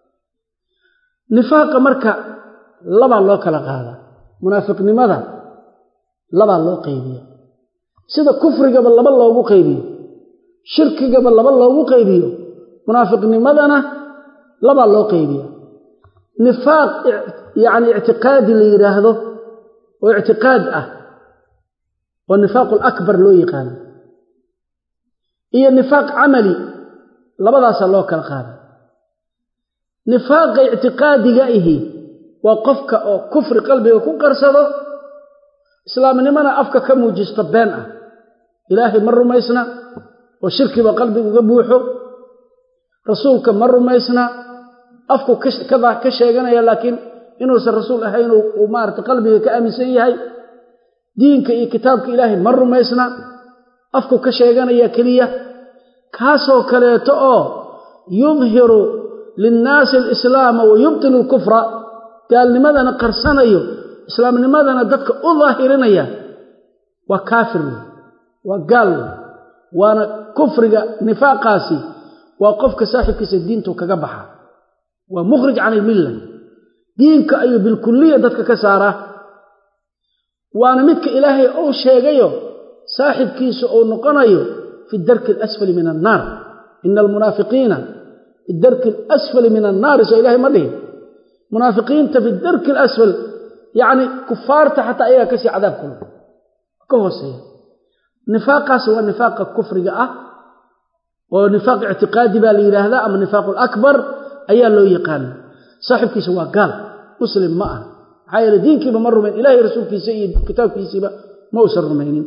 [SPEAKER 1] نفاق مركا لبا الله كلاق هذا منافق لماذا لبا الله قيبية سيدا كفر قبل لبا الله قيبية شرك قبل لبا الله قيبية منافق لماذا لبا الله قيبية نفاق يعني اعتقاد اللي يراهده واعتقاد والنفاق الأكبر لو يقال إيه النفاق عملي لبدا سلو كلا قادا نفاق اعتقادي جائه وقفك أو كفر قلبي وكون قرصده إسلام نمنا أفك كموجست بينه إلهي مر ما يسنا وشرك بقلبي وقبوحه رسولك مر ما يسنا أفك كذا كشيغنا لكن إنه الرسول أهينه ومارت قلبي كأمن سيهي دينك إيه كتابك إلهي مر ما يسنا أفك كشيغنا يا كلية كاسو كليتو يظهر للناس الإسلام ويبطل الكفر قال لماذا نقرسنا إسلام لماذا ندك أظاهرنا وكافر وقال وانا كفر نفاقاسي وقفك صاحبك الدين توكقبحا ومخرج عن الملة دينك أي بالكلية دتك كسارة وانا متك إلهي أو شيغيو صاحب كيسو أو نقنيو في الدرك الأسفل من النار إن المنافقين الدرك الأسفل من النار سو إلهي مريه منافقين في الدرك الأسفل يعني كفار تحت أيها كسي عذاب كله كهوسي نفاق سوى نفاق الكفر ونفاق اعتقادي بالي هذا أما النفاق الأكبر أيها لو يقال صاحب كيسو قال مسلم معه حيال دينك بمر من إلهي رسولك سيد كتابك سيبا موسر رمينين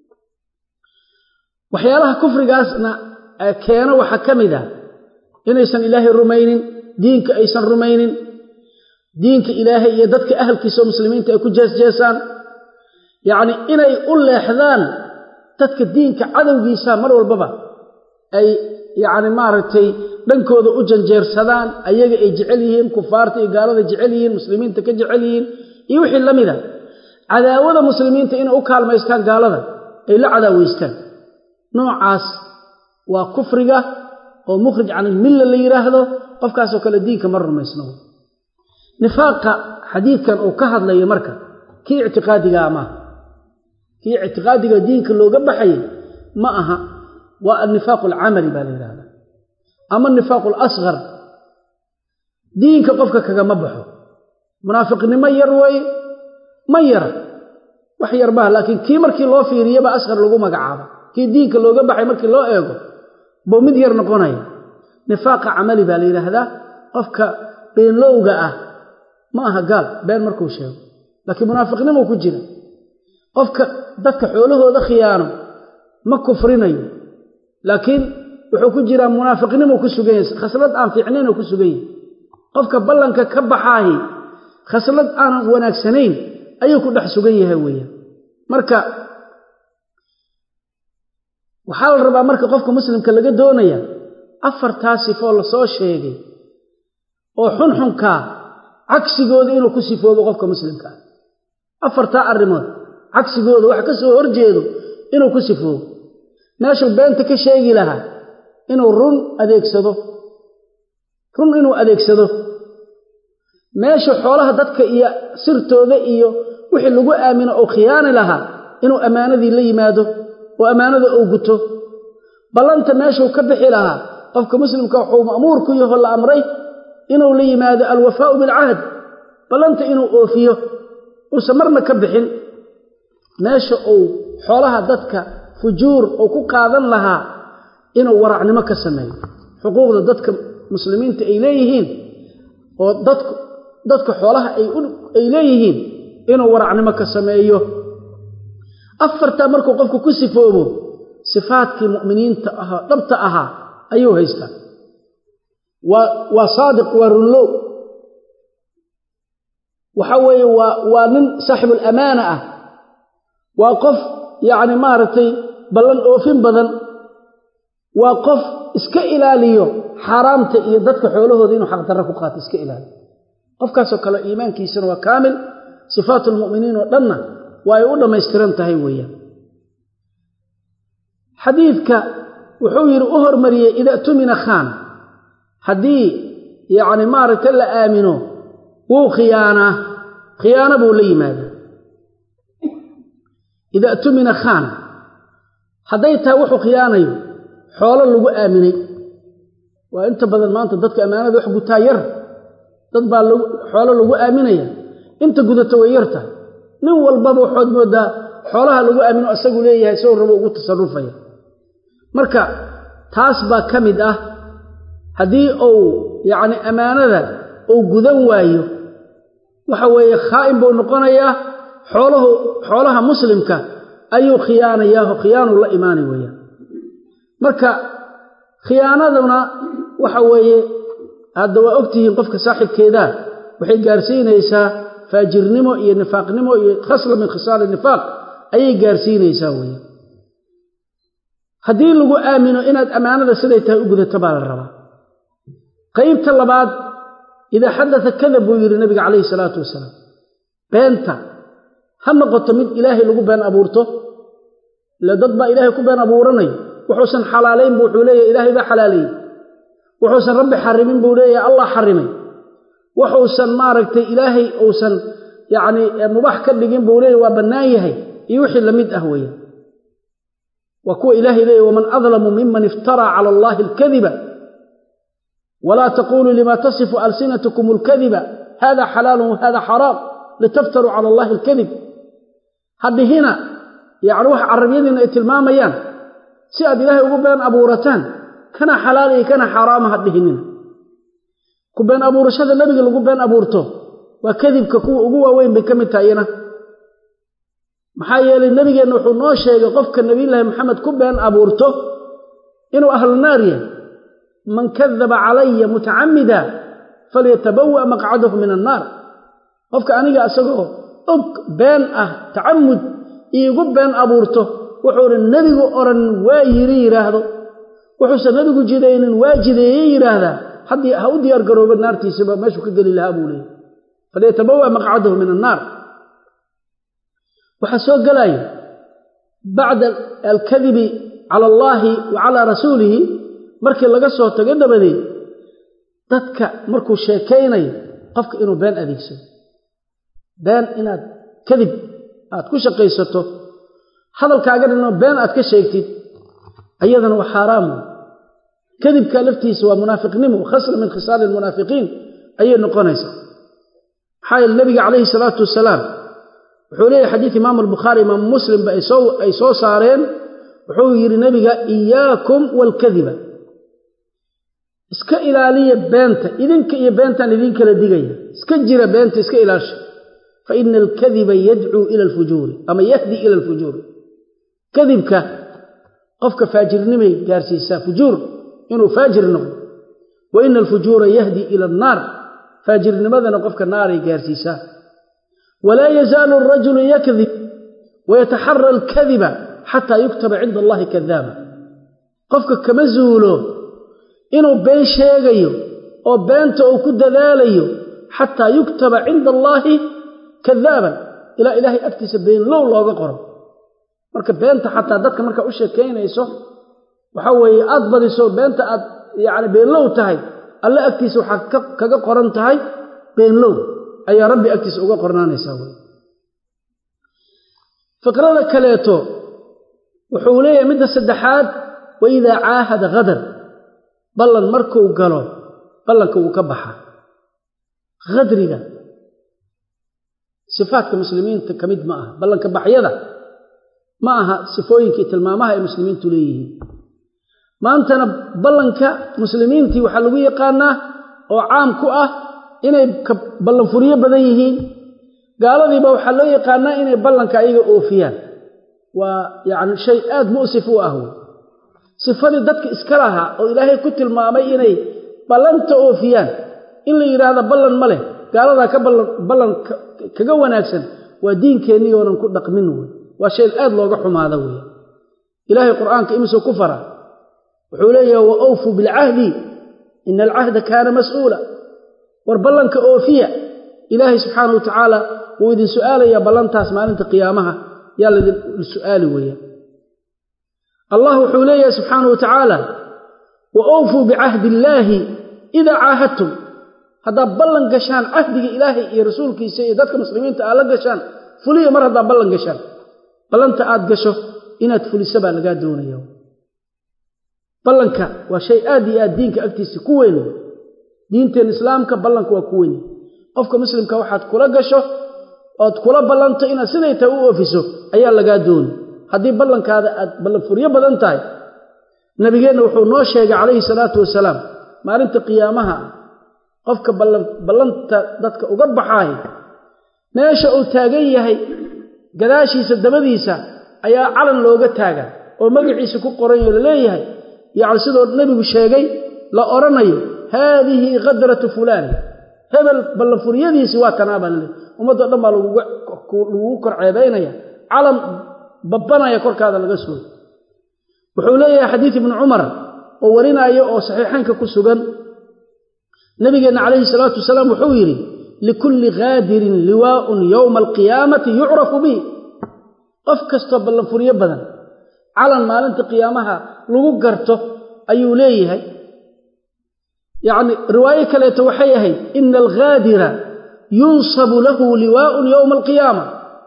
[SPEAKER 1] وحيالها كفر قاسنا كيانا وحكم ذا إن أيسان إلهي الرمينين دينك أيسان رمينين دينك إلهي يددك أهل كيسو مسلمين تأكو جاسان يعني إن يقول لحظان تدك دينك عدو جيسان مروا البابا أي يعني مارتي دنكو ذو أجن جيرسدان أيها يجعليهم كفارتي قالوا يجعليهم مسلمين تكجعليهم يوحي اللمذا عداوة مسلمين تإن أكال ما يستان قالوا أي لا عداوة يستان نوعاس وكفرقة ومخرج عن الملة اللي يراهده قفكاس وكال الدين كمر ما يسنوه نفاق حديث كان أكهد لي مركة كي اعتقادي قاما كي اعتقادي دينك اللي قبحي معها والنفاق العملي بالإرادة أما النفاق الأصغر دينك قفك كمبحه منافق ما يروي ما يرى وحير به لكن كي مركي الله في ريبة أصغر لغو مقعابه كي دينك اللي قبحي مركي الله إيقو بومد يرنقوني نفاق عملي بالإرادة قفك بين لوغة maaha gaal been markuu sheego laakiin munaafiqnimo ku jira qofka dadka xoolahooda khiyaano ma kufrinayo laakiin wuxuu ku jira munaafiqnimo ku sugan khaslad aan fiicneen ku sugan qofka ballanka ka baxay khaslad aan wanaagsanayn ayuu ku dhex sugan yahay weeyaan marka waxa la rabaa marka qofka muslimka laga doonaya afartaas sifo la soo sheegay oo xunxunka عكسيغودا inuu ku sifoobo qofka muslimka afarta arimood عكسيغودا wax ka soo horjeedo inuu ku sifoobo meesha beenta ka sheegi lahaa inuu run adeegsado meesha xoolaha dadka iyo sirtooda iyo wixii lagu aamino oo khiyaano lahaa inuu amaanadii la yimaado oo amaanada uu guto balanta meesha uu ka bixi lahaa qofka muslimka wuxuu ma'muur ku yahay la amray inuu la yimaado alwafaa bil ahd balanta inuu oofiyo oo samarna ka bixin meesha uu xoolaha dadka fujuur oo ku qaadan lahaa inuu waracnimo ka sameeyo xuquuqda dadka muslimiinta ay leeyihiin oo dadka xoolaha ay leeyihiin inuu waracnimo ka sameeyo afarta markuu qofku ku sifoobo sifaadkii mu'miniinta ah dhabta aha ayuu haystaa wa saadiq wa runlow waxa weeye waa nin saaxibul amaana ah waa qof yaani maartay ballan oofin badan waa qof iska ilaaliyo xaraamta iyo dadka xoolahooda inuu xaq darro ku qaato iska ilaaliyo qofkaas oo kale iimaankiisana waa kaamil sifaatul mu'miniin oo dhanna way u dhameystiran tahay weeyaan xadiidka wuxuu yiri u hormariyay ida tumina khan hadii yaani maartay la aamino wuu khiyaana buu la yimaada ida tumina khan haday taa wuxuu khiyaanayo xoolo lagu aaminay waa inta badan maanta dadka amaanada wax gutaa yar dad baa xoolo lagu aaminaya inta gudato way yarta nin walbaba waxood moodaa xoolaha lagu aamino asagu leeyahay soo rabo ugu tasarrufaya marka taas baa kamid ah hadii uu yaani amaanada uu gudan waayo waxa weeye khaa'in buu noqonayaa xoolaha muslimka ayuu khiyaanu la iimaanay weeyaan marka khiyaanaduna waxa weeye hadda waa ogtihiin qofka saaxibkeeda waxay gaarsiinaysaa faajirnimo iyo nifaaqnimo iyo khasla min khisal nifaaq ayay gaarsiinaysaa weeyaan hadii lagu aamino inaad amaanada siday tahay u gudato baa la rabaa qaybta labaad ida hadatha kadab buu yiri nabiga kaleey salaatu wasalaam beenta ha noqoto mid ilaahay lagu been abuurto la dad ba ilaahay ku been abuuranay wuxuusan xalaaleyn buu leeyahay ilaahay ba xalaaleeyay wuxuusan rabbi xarimin buu leeyahay allah xarimay wuxuusan maaragtay ilaahay uusan yaani mubaax ka dhigin buu leeyahay waa banaan yahay iyo wixii la mid ah weeyaan wa kuwa ilaahay leeyahay waman adlamu mimman iftara ala allahi alkadhiba ولا تقولوا لما تصف ألسنتكم الكذب هذا حلال وهذا حرام لتفتروا على الله الكذب هذه هنا يعني روح عربيين اتلماميان سياد إلهي وقبان أبو رتان كان حلالي كان حرام هذه هنا قبان أبو رشاد النبي قال قبان أبو رتو وكذب كقوة وين بكم التعينة محايا للنبي قال نوحو نوشي قفك النبي الله محمد قبان أبو رتو إنه أهل النار من كذب علي متعمدا فليتبوأ مقعده من النار qofka aniga asagoo og been ah taamud iigu been abuurto wuxuu nabigu oran waa yiraahdo wuxuu nabigu jidaynin waajideeyay yiraahda hadii ha u diyaar garoobo naartiisa meeshu ka gali lahaa buu leeyahay فليتبوأ مقعده من النار waxa soo galay بعد الكذب على الله وعلى رسوله markii laga soo tago dabadii dadka markuu sheekeynay qofka inuu been adeegsado been inaad kadib aad ku shaqeysato hadalkaaga inuu been aad ka sheegtid ayadana waa xaraam kadibka laftiisa waa munaafiqnimo khasla min khisal almunaafiqiin ay noqonaysa xayl nabiga kaleey salaatu wasalaam wuxuu leeyahay xadiis imaam al-bukhari imaam muslim ba ay soo saareen wuxuu yiri nabiga iyaakum wal kadhiba iska ilaaliya beenta idinka iyo beentan idin kala digaya iska jira beenta iska ilaasha fa innal kadhiba yad'u ila al-fujur ama yahdi ila al-fujur kadhibka qofka faajirnimay gaarsiisa fujur inuu faajir noqdo wa innal fujura yahdi ila an-nar faajirnimadana qofka naaray gaarsiisa wala yazalu ar-rajulu yakdhib wa yataharra al-kadhiba hatta yuktaba 'inda Allah kadhaba qofka kama zuulo inuu been sheegayo oo beenta uu ku dadaalayo hatta yuktaba 'inda Allah kadhaban ila ilaahi agtiisa been looga qoro marka beenta hatta dadka marka u sheekeynayso waxa weeye aad badiso beenta aad yaani been loo tahay alla agtiisa waxa kaga qoran tahay been loo ayaa rabbi agtiisa uga qornaanaysa way fikrada kaleeto wuxuu leeyahay mid saddexaad wa idha aahada ghadar ballan markuu galo ballanka uu ka baxa ghadriga sifaadka muslimiinta kamid ma aha ballanka baxyada ma aha sifooyinkii tilmaamaha ay muslimiintu leeyihiin maantana ballanka muslimiintii waxa lagu yaqaanaa oo caam ku ah inay ballan furiyo badan yihiin gaaladiiba waxa loo yaqaanaa inay ballanka ayaga oofiyaan ويعني شيء مؤسف وأهو صفة ذاتك إسكالها أو إلهي كتل ما أميني بلنت أوفيان إلا يرى هذا بلن مله قال هذا بلن كقوان أكسن ودين كيني ونكون دق منه وشيء الآد لو قحوا ما هذا إلهي القرآن كإمسه كفرا وحوليه وأوفوا بالعهد إن العهد كان مسؤولا وربلن كأوفيا إلهي سبحانه وتعالى وإذن سؤال يا بلن تاسمان انت قيامها يا السؤال ويا الله حوليه سبحانه وتعالى وأوفوا بعهد الله إذا عاهدتم هذا بلن قشان عهد إلهي يا رسولك سيداتك مسلمين تعالى قشان فلية مرة هذا بلن قشان بلن تآد قشو إنات فلي سبا لقادرون يوم بلنك وشيء آدي دينك أكتس كوين دينتين إسلامك بلنك وكوين قفك مسلمك واحد كلا قشو أو كلا بلنت إنا سنة أوفيسو أيها لقادرون هذه بلنك هذا بلن فرية بلنتاي نبينا وحو شيء عليه الصلاة والسلام ما أنت قيامها قفك بلنت ذاتك أقبحاي ناشأ تاقيه قداشي سدبديسا أيا علن لوغا تاغا oo magaciisa ku qoran yahay leeyahay yaani sidoo nabigu sheegay la oranayo hadhihi qadratu fulan hebel bal furiyadiisi waa tanaaban umada dhan baa lagu korceebeynaya calam babanaya korkaada laga soo wuxuu leeyahay xadiis ibn umar oo warinayo oo saxiixanka ku sugan nabigeena kaleey salaatu wasalaam wuxuu yiri likulli ghadirin liwaa'un yawm alqiyamati yu'rafu bi qof kasto bal furiyo badan calan maalinta qiyaamaha lagu garto ayuu leeyahay يعني رواية كليته وحيهي إن الغادر ينصب له لواء يوم القيامة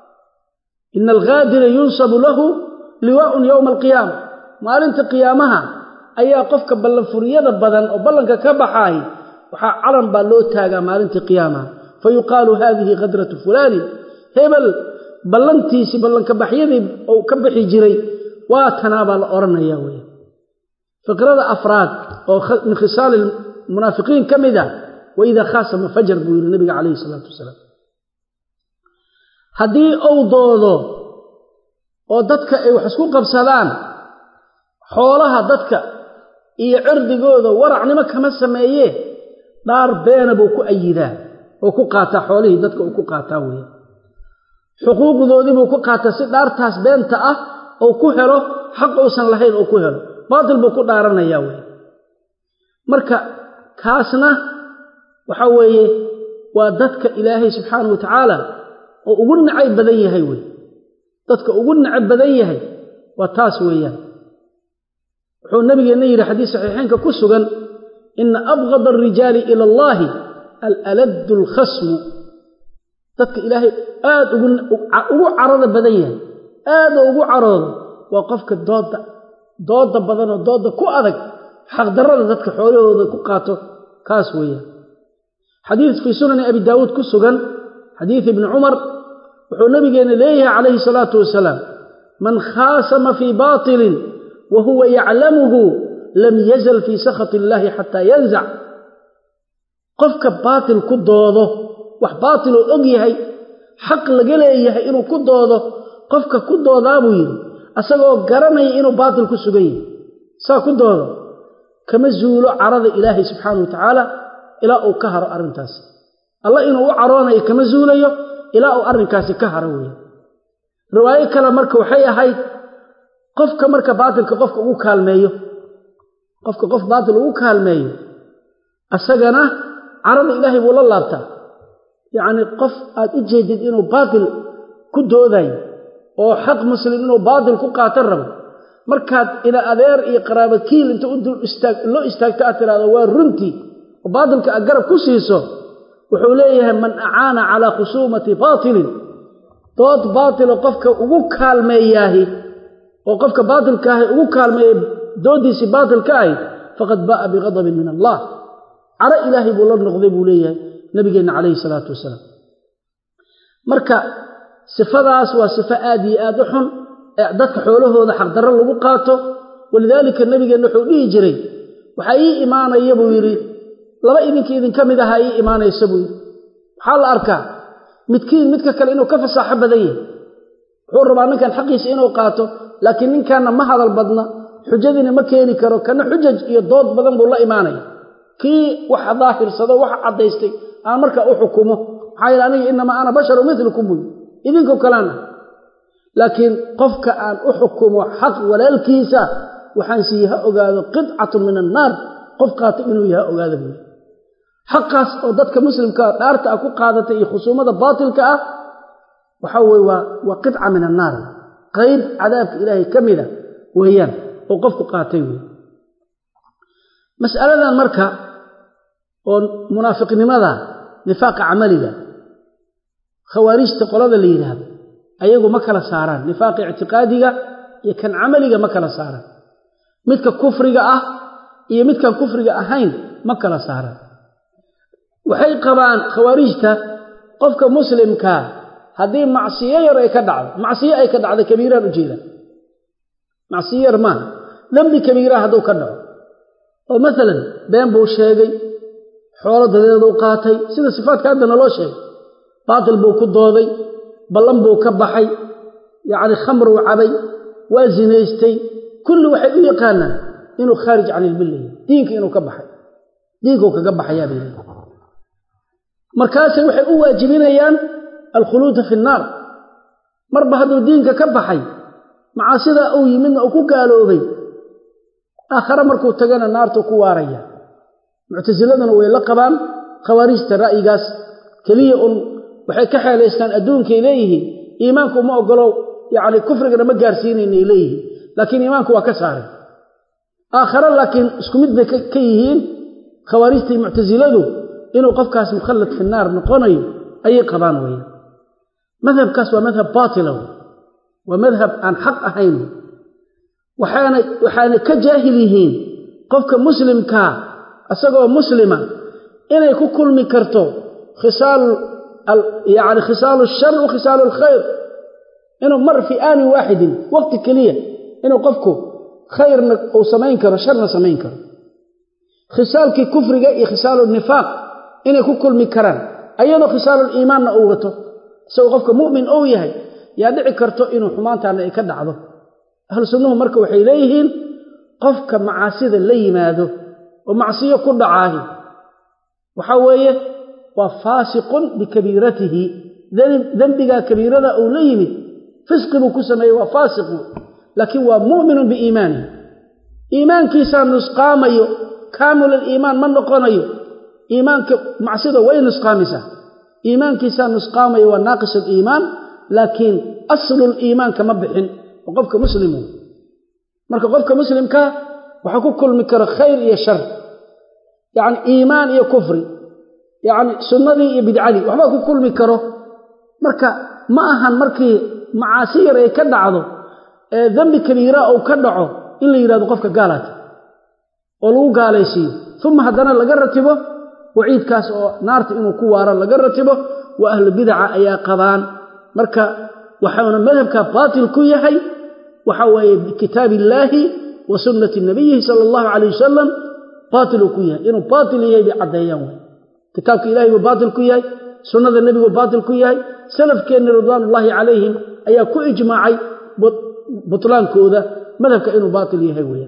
[SPEAKER 1] إن الغادر ينصب له لواء يوم القيامة ما أنت قيامها أي قفك بلن فريادة بدن أو بلنك كبحاي وحا علم بالوتاقا ما أنت قيامها فيقال هذه غدرة فلان هبل بلنتي سبلن كبحيدي أو كبحي جري واتنابا الأورن ياوي فقرد أفراد أو من خصال المنافقين كمدا وإذا خاصم فجر بو النبي عليه الصلاة والسلام هدي أو ضوضو أو ددك أي وحسكو قبسلان حولها ددك إي عرضي قوضو ورعني كما سمايه دار بين بوكو أيدا وكو قاتا حوله ددك وكو قاتاوي حقوق ذودي بوكو قاتا سي دار تاس بينتا أو كوهلو حق أوسن لهين أو كوهلو باطل بوكو دارنا ياوي مركا كاسنا وحويه وددك إلهي سبحانه وتعالى وقلنا عيب بديه هيوي ددك وقلنا عيب بديه وتاس وياه وحو النبي ينير حديث صحيحين كسوغا إن أبغض الرجال إلى الله الألد الخصم ددك إلهي أقو عرض بديه أقو عرض وقفك الضوضة بدن الضوضة كو أدك حق درد ذاتك حوله كو قاتو كاسوية حديث في سنن أبي داود كسوغا حديث ابن عمر وحو النبي إليه عليه الصلاة والسلام من خاصم في باطل وهو يعلمه لم يزل في سخط الله حتى ينزع قفك باطل كدوده وح باطل أغيهي حق لقليه إنه كدوده قفك كدوده أبوه أسألوا قرمي إنه باطل كسوغيه سا كدوده كما زولوا عرض إلهي سبحانه وتعالى إلى أو كهر أرنتاس الله إنه عراني كما زوليه إلى أو أرنكاس كهروي رواية كلام مركة وحية هاي قفك مركة باطل كقفك أو كالمايو قفك قف باطل أو كالمايو أسجنا عرض إلهي ولا الله بتاع يعني قف أتجدد إنه باطل كده ذي أو حق مسلم إنه باطل كقاترب مركات إلى أذير إقراب كيل أنت لو استاجت هذا ورنتي وباطل كأجرب كسيسه وحوليه من أعان على خصومة باطل ضد باطل وقفك وقال مياهي وقفك باطل كاهي وقال مي دودي سي باطل كاهي فقد باء بغضب من الله على إلهي بولر نغضب ليه نبينا عليه الصلاة والسلام مركا صفadaas waa sifo aad iyo aad u xun dadka xoolahooda xaq darro lagu qaato walidaalika nabigeena wuxuu dhigi jiray waxa ii iimaanaya buu yiri laba idin kamid ah ii iimaanaysa buu waxa la arkaa midka kale inuu ka fasaaxo badan yahay wuxuu rabaa ninkan xaqiisa inuu qaato laakiin ninkan ma hadal badna xujadina ma keeni karo kana xujaj iyo dood badan buu la iimaanaya kii wax daahirsado wax cadaystay aan marka u xukumo maxaa aniga inma ana basharu mithlukum idinku kalana laakiin qofka aan u xukumo xaq walaalkiisa waxaan siiha ogaado qid'atu min an-nar qof qaata inuu yahay ogaado xaqaas oo dadka muslimka dhaarta ku qaadatay iyo khusuumada baatilka ah waxa waa qid'a min an-nar qayb cadaabka ilaahay kamida weeyaan oo qofku qaatay mas'aladan marka oo munaafiqnimada nifaaqa amaliga khawaarijta qolada la yiraahdo ayagu ma kala saaraan nifaaq i'tiqaadiga iyo kan amaliga ma kala saaraan midka kufriga ah iyo midka kufriga ahayn ma kala saaraan waxay qabaan khawaarijta qofka muslimka hadii macsiyo yar ay ka dhacdo kabiira u jeeda macsiyo yar ma dambi kabiira haduu ka dhaco oo mesela been buu sheegay xoolo dadeedu qaatay sida sifaadka hadda noo sheegay baatil buu ku dooday ballan buu ka baxay yaani khamr uu cabay waa zinaystay kullu waxay u yaqaanaan inuu kharij aan ilmihi diinka inuu ka baxay diinka uu kaga baxaya bay markaas waxay u waajibinayaan al-khulud fi an-nar marba haduu diinka ka baxay macaasida uu yimid oo ku gaaloobay aakhira markuu tagana naartu ku waaraya mu'taziladana way la qabaan khawaarijta ra'yigaas kaliya waxay ka xeeleystaan adduunka ilayhi iimaanku ma ogolo yaani kufriga ma gaarsiinayna ilayhi laakiin iimaanku waa ka saaray aakhira laakiin isku mid bay ka yihiin khawaarijta mu'taziladu inuu qofkaas mukhallad fi naar noqonayo ay qabaan weeyaan madhabkaas waa madhab baatil waa madhab aan xaq ahayn waxaana ka jaahil yihiin qofka muslimka asagoo muslima inay ku kulmi karto khisaal يعني خصال الشر وخصال الخير إنه مر في آن واحد وقت كلية إنه قفكو خير أو سمين كرو شر سمين كرو خصال كي كفر جاء خصال النفاق إنه كل مكران أيضا خصال الإيمان أوغته سو قفكو مؤمن أو يهي يدعي كرتو إنه حمانته أنه يكد عضو أهل سنوه مركوا إليهن قفك معاسيد اللي ماذو ومعصية كل عاهي وحوية وفاسق بكبيرته ذنبك كبيرة أو ليمي فسق بكسمه وفاسق لكن هو مؤمن بإيمانه إيمان كيسان نسقامي كامل الإيمان من نقوني إيمان معصيده وين نسقامسه إيمان كيسان نسقامي وناقص الإيمان لكن أصل الإيمان كمبحن وقفك مسلمون مركا قفك مسلم وحكو كل مكر خير يا شر يعني إيمان يا كفر يعني سنتي iyo bidcadi waxba ku kulmi karo marka ma ahan markii macaasir ay ka dhacdo ee dambi kabiira oo ka dhaco in la yiraahdo qofka gaalaad oo lagu gaalaysiyo thumma hadana laga ratibo waciidkaas oo naarta inuu ku waaro laga ratibo wa ahlu bidca ayaa qabaan marka waxaana madhabka baatil ku yahay waxa weeye kitaabillahi wa sunnati nabiyyi sallallahu alayhi wasallam baatil ku yahay inuu baatil yahay bi cadeeyaan كتابك إلهي وباطل كياي سنة النبي وباطل كياي سلف كان رضوان الله عليهم أي كو إجماعي بطلان كوذا ماذا كأنه باطل يهويا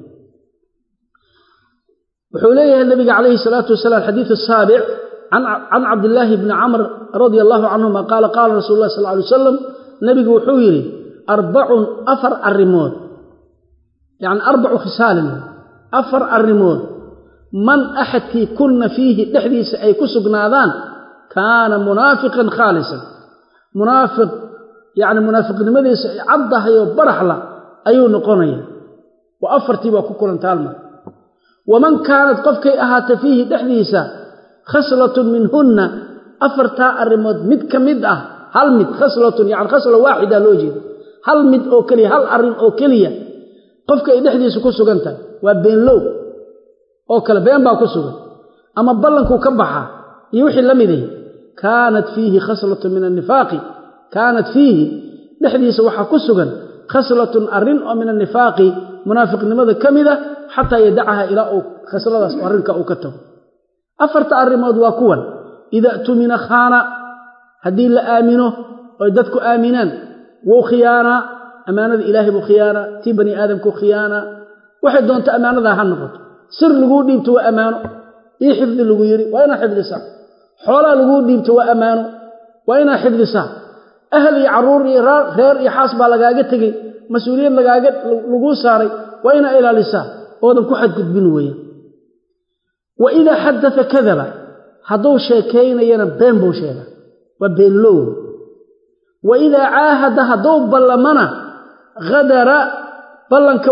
[SPEAKER 1] وحوليه النبي عليه الصلاة والسلام الحديث السابع عن عبد الله بن عمرو رضي الله عنهما قال قال رسول الله صلى الله عليه وسلم نبي وحويري 4 الرمود يعني 4 خصال 4 الرمود من أحد كن فيه دحديس أي كسقنادان كان منافقا خالصا منافق يعني منافق لماذا عبدها يبرحلا أيو نقونيا وأفرتي وكوكولا تالما ومن كانت قفك أهات فيه دحديسا خصلة منهن أفرتا الرمود مد كمد هل مد خصلة يعني خصلة واحدة لوجد هل مد أو كلية هل أرم أو كلية قفك دحديس كسقنتا وبين لو oo kala been baa ku sugan ama ballanku ka baxa iyo wixii lamidii kaanat fihi khaslatun min an-nifaq kaanat fihi dhaxdiisa waxa ku sugan khaslatun arin oo min an-nifaq munaafiqnimada kamida hatta yadacaha ila khasladaas arinka uu ka tago afarta arimood waa kuwan ida tumina khana hadii la aamino oo dadku aaminaan وخيانة أمانة إلهي بخيانة تي بني آدم كخيانة واحد دونت أمانة ذا هالنقط سر لقود ديمتوا أمانه يحفظ اللقيري وين حفظ سا حولا لقود ديمتوا أمانه وين حفظ سا أهل يعرور غير يحاسب على لقاقتك مسؤولين لقاقت لقود ساري وين إلى لسان وهذا كحد قد بنوية وإذا حدث كذب هدو شيكين ينبين بوشينا وبين لو وإذا عاهد هدو بلمنا غدر بلنك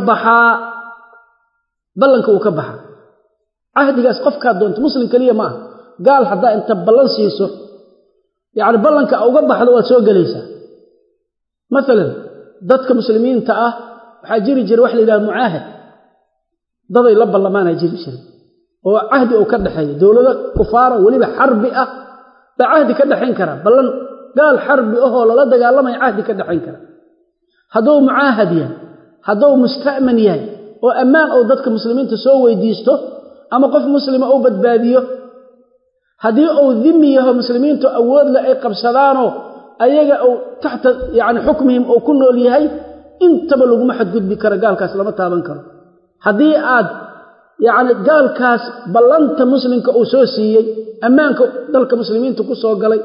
[SPEAKER 1] وكبحا عهد قاس قفك دونت مسلم كلية معه قال حدا انت بلن سيسو يعني بلنك أو قبح لو سوق ليسا مثلا ضدك مسلمين تأه حاجيري جير وحل إلى المعاهد ضد يلبى اللمان يجيري شري وعهد أو كدحين دولة كفارة وليبا حربي بعهد كدحين كرا بلن قال حربي أهو لدى قال لما يعهد كدحين كرا هدو معاهد يعني هدو مستأمن يعني وأمان أو ضدك مسلمين تسوي ديسته أما قف مسلم أو بدباديه هدي أو ذميه مسلمين تأود لأي قبسلانه أيجا أو تحت يعني حكمهم أو كنوا ليهي انت بلغوا ما حد قد بكرا قال كاس لما تابن كرا هدي عاد يعني قال كاس بلنت مسلم كأسوسي أمانك ضلك مسلمين تقصوا قلي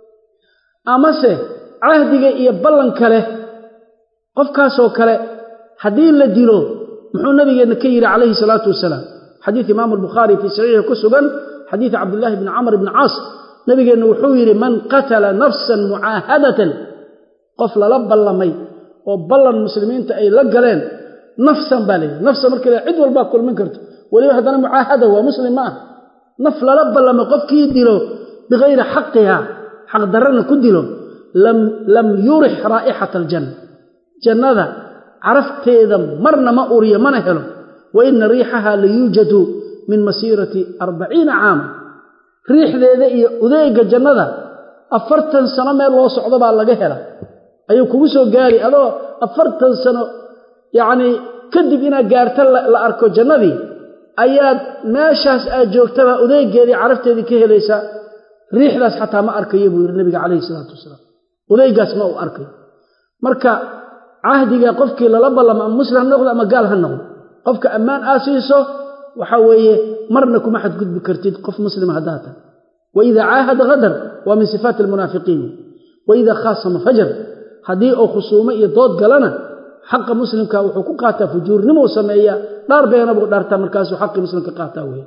[SPEAKER 1] أما سه عهدك يبلن كله قف كاسو كله هدي اللي ديلو محو النبي نكير عليه الصلاة والسلام حديث إمام البخاري في صحيح كسبا حديث عبد الله بن عمرو بن عاص نبي نوحوير من قتل نفسا معاهدة قفل لب اللمي وبل المسلمين تأي لقلين نفسا بالي نفسا مركز عدو الباكل من كرت وليه هذا معاهدة ومسلم معه نفل لب لما قفك يدلو بغير حقها حق درنا كدلو لم يرح رائحة الجنة جنة عرفت إذا مرنا ما أريه ما نهله وإن ريحها ليوجد من مسيرة 40 عاما ريح ذيك الجنة أفرتن سنة ما الله صعب على جهله أيو كوسو جاري ألو أفرتن سنة يعني كذب إنا جارت لأركو الجنة دي أياد ما شاس أجوكتها ذيك جاري عرفت ذيك هي ليس ريح لاس حتى ما أركيبه النبي عليه الصلاة والسلام وذيك اسمه أركي مركا عهدي قفك للب لما مسلم نقول أما قال هالنقول قفك أمان آسيسه وحويه مرنكم أحد قد بكرتيد قف مسلم هداتا وإذا عاهد غدر ومن صفات المنافقين وإذا خاصم فجر هدي أو خصومة يضاد قلنا حق مسلم كحقوقاته فجور نمو سمعية دار بينا بغو دار تامركاس وحق مسلم كقاته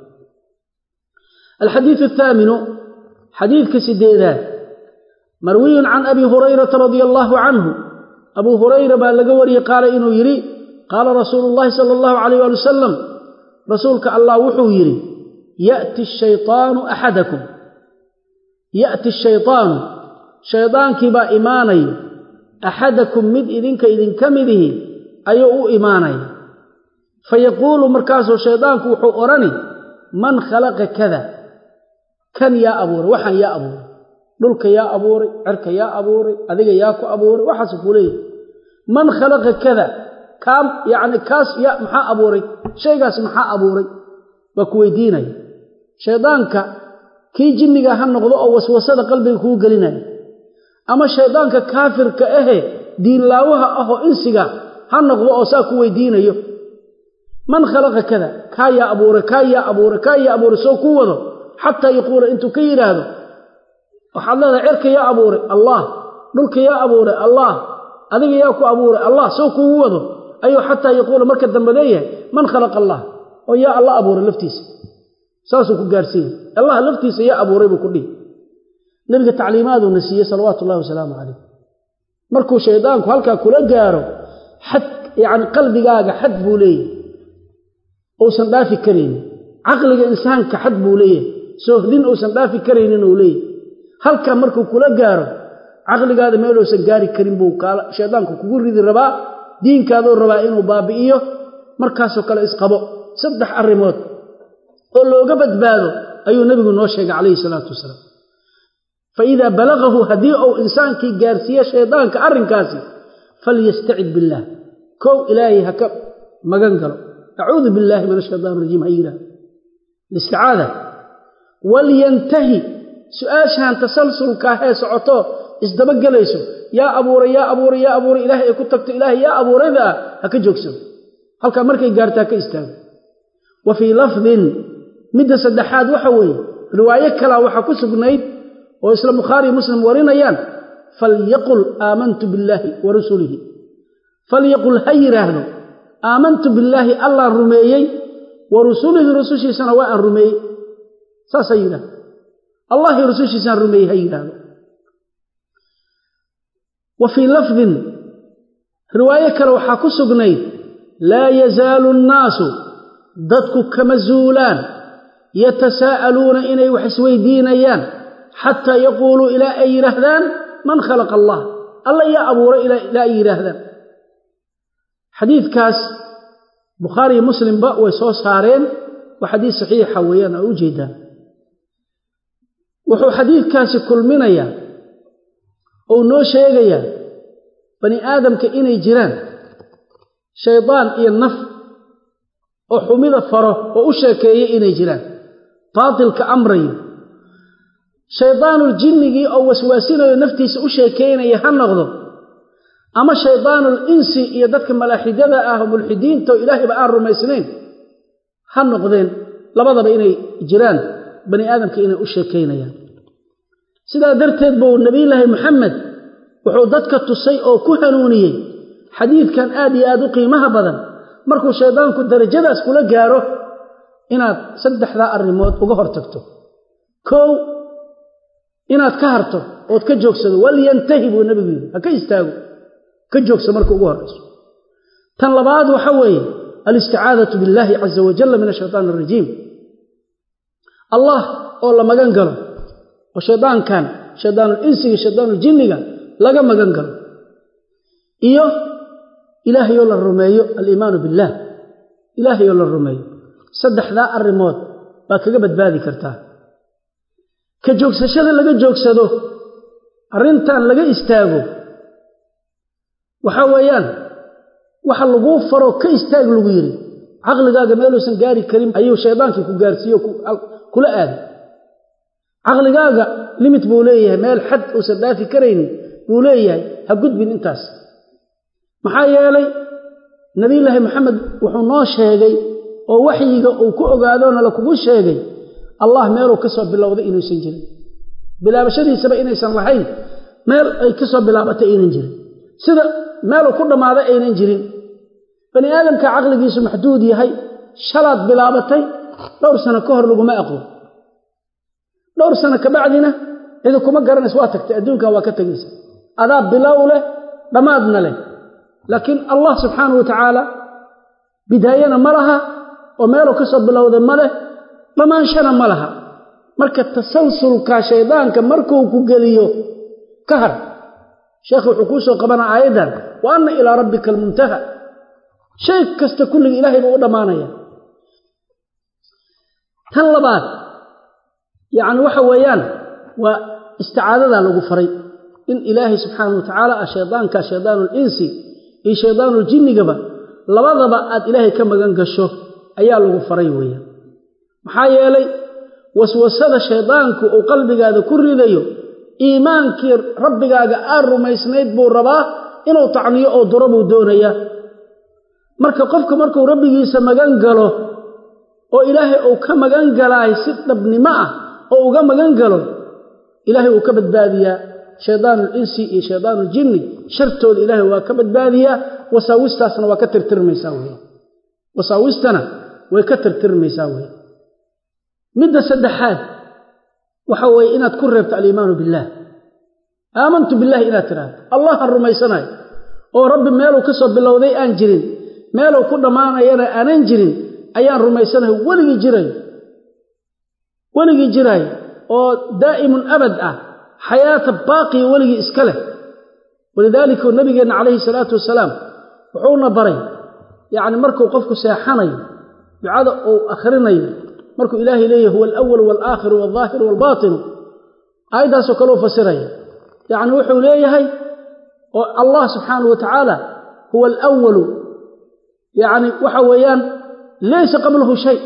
[SPEAKER 1] الحديث الثامن حديث كسيديدات مروي عن أبي هريرة رضي الله عنه أبو هريرة بالغوري قال إنه يري قال رسول الله صلى الله عليه وسلم رسولك الله وحو يري يأتي الشيطان أحدكم يأتي الشيطان شيطان كبا إيماني أحدكم مد إذن كمده أيؤو إيماني فيقول مركز الشيطان وحو أرني من خلق كذا كان يا أبوري وحن يا أبوري دلك يا أبوري عرك يا أبوري أذيك ياكو أبوري وحسبوا لي من خلق كذا كام يعني كاس يا محا أبوري شيء قاس محا أبوري وكويديني شيطانك كي جنك هنغضو أو وسوسة قلبك هو قلنا أما شيطانك كافر كأهي دين لاوها أهو إنسك هنغضو أو ساكويديني من خلق كذا كايا أبوري كايا أبوري كايا أبوري سو كوضو حتى يقول أنتو كير هذا وحالله عرك يا أبوري الله دلك يا أبوري الله أذيك ياكو أبوري الله سو كوضو أيوه حتى يقول مركز دنبليه من خلق الله ويا الله أبوري لفتيس ساسو كقارسين الله لفتيس يا أبوري بكله نلقى تعليمات ونسيه صلوات الله وسلامه عليه مركو شيطانك هلكا كلا جاره حد يعني قلبي قاقة حد بوليه أو سندافي كريم عقلك إنسان كحد بوليه سوهدين أو سندافي كريم وليه هلكا مركو كلا جاره عقلك هذا ما يلو سنجاري كريم بو قال شيطانك كقول ريد الرباء دين كادو الرباء إنه بابئيه مركاسو كلا إسقبو صدح الرموت قل له قبت باده أيو نبي نوشيك عليه الصلاة والسلام فإذا بلغه هديء أو إنسان كي جارسية شيطان كأرن كاسي فليستعد بالله كو إلهي هكب مغنقلو أعوذ بالله من الشيطان الرجيم هيرا الاستعاذة ولينتهي سؤاشان تسلسل كاهي سعطوه isdaba galayso yaa abuuray ilaahay ay ku tagto ilaahay yaa abuurayda ha ka joogsado halka markay gaartaa ka istaago wa fi lafdin midda saddexaad waxa weeye riwaayo kala waxa ku sugnayd oo isla Bukhari Muslim warinayaan falyaqul aamantu billahi wa rasulihi falyaqul hayrahdo aamantu billahi allah rumeeyay wa rasulihi rusushiisana waa aan rumeeyay saasayna allah rusushiisana rumeeyay hayrahdo wa fi lafdin riwaayo kala waxa ku sugnayd la yazaalu an-naasu dadku kama zuulaan yatasaaluuna inay wax isweydiinayaan hatta yaqulu ila ay yiraahdaan man khalaqa allah alla ya abuura ila ay yiraahdaan xadiidkaas Bukhari Muslim ba way soo saareen wa xadiis saxiixa weeyaan oo jeedaan wuxuu xadiidkaasi kulminaya oo noo sheegaya bani aadamka inay jiraan shaydaan iyo naf oo xumida faro oo u sheekeeyay inay jiraan baatilka amray shaydaanul jinnigi oo waswaasinayo naftiisa u sheekeynaya ha noqdo ama shaydaanul insi iyo dadka malaaxidada ah oo mulxidiinta oo ilaahay ba aan rumaysnayn ha noqdeen labadaba inay jiraan bani aadamka inay u sheekeynayaan sidaa darteed buu nabiyullaahi Muhammad wuxuu dadka tusay oo ku hanuuniyay xadiidkan aad iyo aad u qiimaha badan markuu shaydaanku darajadaas kula gaaro inaad saddexda arrimood uga hortagto koow inaad ka harto oo ka joogsado wal yantahi buu nabigu ha ka istaago ka joogso markuu ugu horeyso tan labaad waxa weeye al-isti'aadatu billahi azza wa jalla min ash-shaytaan ar-rajiim allah oo la magan galo oo shaydaankan shaydaanul insiga shaydaanul jinniga laga magan galo iyo ilaahay oo la rumeeyo al-iimaan billah ilaahay oo la rumeeyo saddexda arrimood baa kaga badbaadi kartaa ka joogsashada laga joogsado arintan laga istaago waxa weeyaan waxa lagu faro ka istaag lagu yiri aqligaaga meeluusan gaari karin ayuu shaydaanki ku gaarsiyo kula aad aqligaaga limit buu leeyahay meel xad uu sadaafi kareynin buu leeyahay ha gudbin intaas maxaa yeelay nabiyullaahi Muhammad wuxuu noo sheegay oo waxyiga uu ku ogaadoona la kugu sheegay Allah meeluu ka soo bilowday inuu san jirin bilaabashadiisaba inaysan lahayn meel ay ka soo bilaabatay inaan jirin sida meel ku dhamaaday inaan jirin bani aadamka aqligiisu maxduud yahay shalaad bilaabatay dhowr sano ka hor lagu ma aqoon dhowr sano ka bacdina ida kuma garanayso waa tagtay adduunka waa ka tagaysa adaa bilowle dhamaadna leh laakiin Allah subhanahu wa ta'ala bidaayana malaha oo meel ka soo bilowday male dhamaanshana malaha marka tasalsulka shaydaanka markuu ku galiyo ka har sheekhu wuxuu ku soo qabana aayadan wa anna ila rabbikal muntaha shay kasta kulli ilaahay buu dhamaanaya tan labaad yaani waxa weeyaan waa isticaadada lagu faray in ilaahay subhanahu wa ta'ala shaydaanka shaydaanul insi iyo shaydaanul jinnigaba labadaba aad ilaahay ka magan gasho ayaa lagu faray weeyaan maxaa yeelay waswasada shaydaanku oo qalbigaada ku ridayo iimaankii rabbigaaga aad rumaysnayd buu rabaa inuu tacniyo oo durabo doonaya marka qofka markuu rabbigiisa magan galo oo ilaahay uu ka magan galay si dhabnimo ah oo uga magan galo ilaahay uu ka badbaadiyaa shaydaanul insi iyo shaydaanul jinni shartooda ilaahay waa ka badbaadiyaa wasaawistaasna waa ka tirtirmaysaa weey wasaawistana way ka tirtirmaysaa weey midda saddexaad waxa weey inaad ku reebto al-iimaan billah aamantu billahi ila tiraad allah rumaysanaay oo rabbi meel uu ka soo bilowday aan jirin meel uu ku dhamaanayana aanan jirin ayaan rumaysanahay waligi jiray oo daa'imun abad ah حياة باقي ولي إسكاله ولذلك النبي عليه الصلاة والسلام وحونا بري يعني مركو قفك سيحاني بعد أو أخريني مركو إلهي ليه هو الأول والآخر والظاهر والباطن أيضا سكالو فسري يعني وحو ليه الله سبحانه وتعالى هو الأول يعني وحويان ليس قبله شيء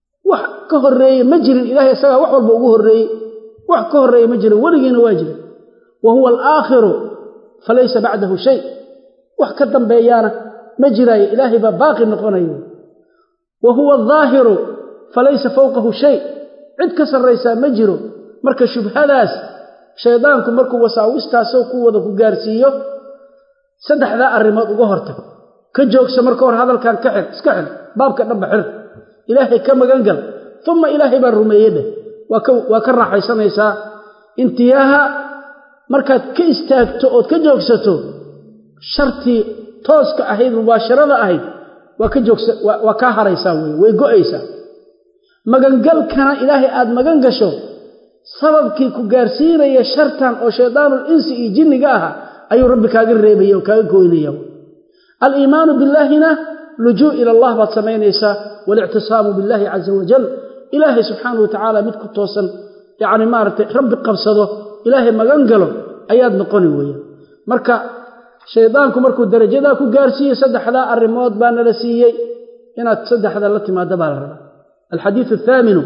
[SPEAKER 1] وكهر مجري إلهي سيا وحول بوجوه الرئي wax ka horeeyay ma jiro waligeena waa jiro وهو الآخر فليس بعده شيء وحكا بيانا مجرى إلهي باقي نقنيه وهو الظاهر فليس فوقه شيء عد كسر ريسا مجرو مركا شبهداس شيطانكم مركو وساوستاسو كوودا ku gaarsiiyo saddexda arimood ugu hortag ka joogso marka hor hadalkan ka xir iska xir baabka dhanba xir ilaahay ka magan gal thumma ilaahay baa rumeeyay waa ka raaxaysanaysaa intiyaha markaad ka istaagto oo ka joogsato sharti tooska ahayd mubaasharada ahayd waa ka joogsa waa ka haraysaa way go'aysaa magan galkana ilaahay aad magan gasho sababkii ku gaarsiinaya shartan oo shaydaanul insi iyo jinniga ah ayuu rabbi kaaga reebay oo kaaga gooynaya al-iimaan billahina lujuu ila Allah baad sameynaysaa wal i'tisaamu billahi azza wa jalla ilaahi subhanahu wa ta'ala mid ku toosan yaani maartay rabbi qabsado ilaahi magan galo ayaad noqoni weeyaan marka shaydaanku markuu darajada ku gaarsiiyo saddexda arimood baa nala siiyay inaad saddexda la timaado baa la rabaa الحديث الثامن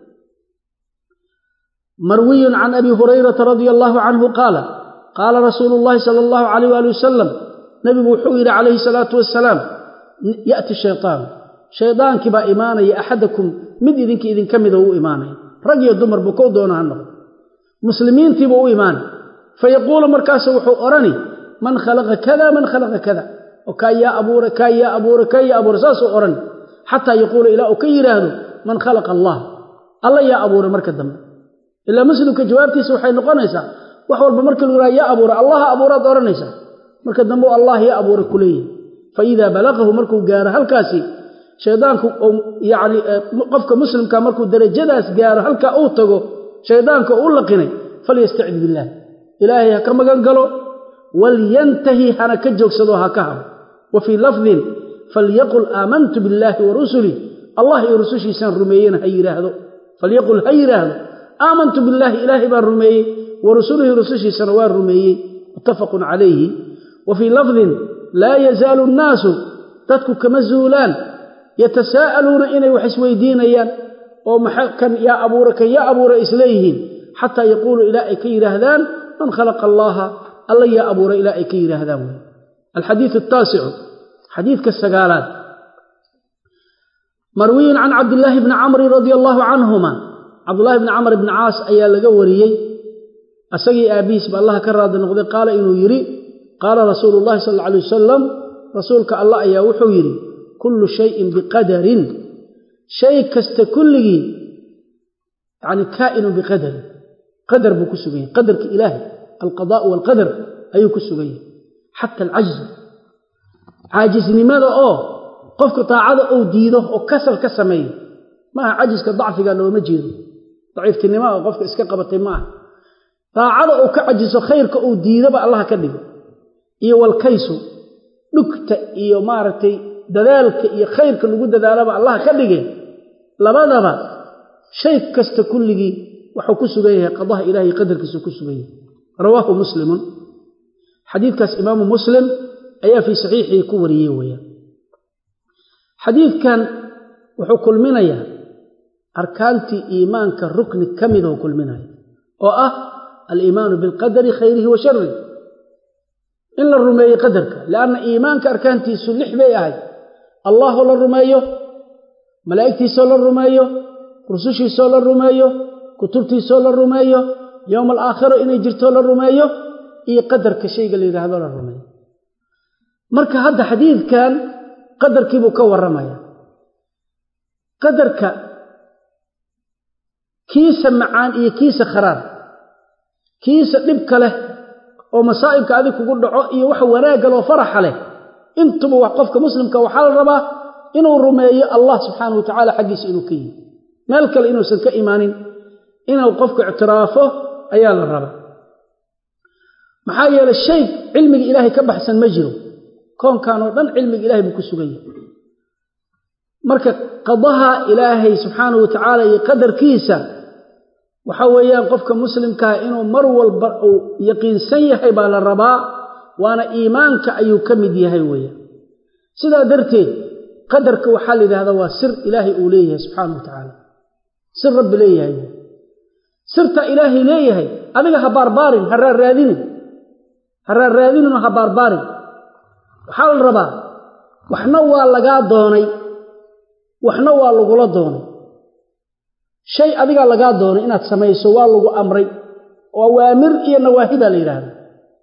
[SPEAKER 1] مروي عن أبي هريرة رضي الله عنه قال رسول الله صلى الله عليه وآله وسلم نبي محوير عليه الصلاة والسلام يأتي الشيطان شيطان كبا إيماني أحدكم مد إذنك إذن كمده إيماني رجي الدمر بكو دون عنه مسلمين تبعوا إيمان فيقول مركاسه وحو أرني من خلق كذا من خلق كذا وكاي يا أبور كاي يا أبور كاي يا أبور ساسو أرني حتى يقول إلى أكيره من خلق الله الله يا أبور مركز دم إلا مسلم كجوابتي سوحي نقنيسا وحول بمركز يا أبور الله أبور دورنيسا مركز دم الله يا أبور كلي فإذا بلغه مركز جار هل كاسي شيطانك يعني قفك مسلم كمركز درجة داس جار هل كأوتجو شيطانك أولقني فليستعذ بالله إلهي كما قالوا ولينتهي حنا كجوك صدوها كهر وفي لفظ فليقل آمنت بالله ورسله الله يرسوشي سان رميين هيره فليقل هيره آمنت بالله إلهي بان رمي ورسوله يرسوشي سنوار رمي متفق عليه وفي لفظ لا يزال الناس تتكو كمزولان يتساءلون إني وحسوي دينيا ومحكا يا أبو رئيس ليهين حتى يقول إلهي كير هذان من خلق الله الله يا أبو إلهي كير هذان الحديث التاسع حديث كالسقالات مروي عن عبد الله بن عمرو رضي الله عنهما عبد الله بن عمرو بن عاص أيا لقوريي أسقي أبيس بالله كراد النقضي قال إنه يري قال رسول الله صلى الله عليه وسلم رسولك الله أيا وحو يري كل شيء بقدر شيء كستكله يعني كائن بقدر قدر بكسبه قدر كإلهي القضاء والقدر أي كسبه حتى العجز عاجز لماذا قفك طاعده أو ديده أو كسر كسميه ما عجز كضعف قال له مجيد ضعيف النماء وقفك اسكقبت معه طاعده أو كعجز خيرك أو ديده بقى الله كذب إيه والكيس نكتة إيه مارتي دلالك إيه خيرك اللي قد دلالة بقى الله كذب لماذا شيء كستكله وحكسه بيه قضاه إلهي قدر كسكسه بيه رواه مسلم حديث كاس إمام مسلم أي في صحيحه كوريه ويا حديث كان وحكل منايا أركانتي إيمانك الركن كمده وكل منايا الإيمان بالقدر خيره وشره إلا الرمي قدرك لأن إيمانك أركانتي سلح بيهاي الله للرميه ملائكتي سول الرميه رسوشي سول الرميه كتبتي سول الرميه يوم الآخر إني جرتوا للرميه إي قدرك شيء قال لي هذا الرميه marka hadda xadiidkan qadarkiibu ka waramaya qadarka kiisa macaan iyo kiisa kharaar kiisa dhibka leh oo masaa'ibka adiga kugu dhaco iyo wax wanaag loo farax leh intuba wax qofka muslimka waxa la rabaa inuu rumeeyo Allah subhanahu wa ta'ala xaqiisa inuu ka yimaado meel kale inuu san ka imaanin inuu qofka i'tiraafo ayaa la rabaa maxaa yeelay shay cilmiga Ilaahay ka baxsan ma jiro كون كانوا دن علم إلهي بكسوغي مركا قضاها إلهي سبحانه وتعالى يقدر كيسا وحويان قفك مسلم كائنه مروا البرء يقين سيحي بالرباء وانا إيمانك أيو كمدي هايويا سيدا درتي قدرك وحال هذا هو سر إلهي أوليه سبحانه وتعالى سر رب إليه سرت إلهي ليه adiga ha barbaarin ha raadinin ha barbaarin waxa la rabaa waxna waa laga doonay waxna waa lagula doonay shay adiga laga doonay inaad sameeyso waa lagu amray oo waamir iyo nawaahida la yiraahdo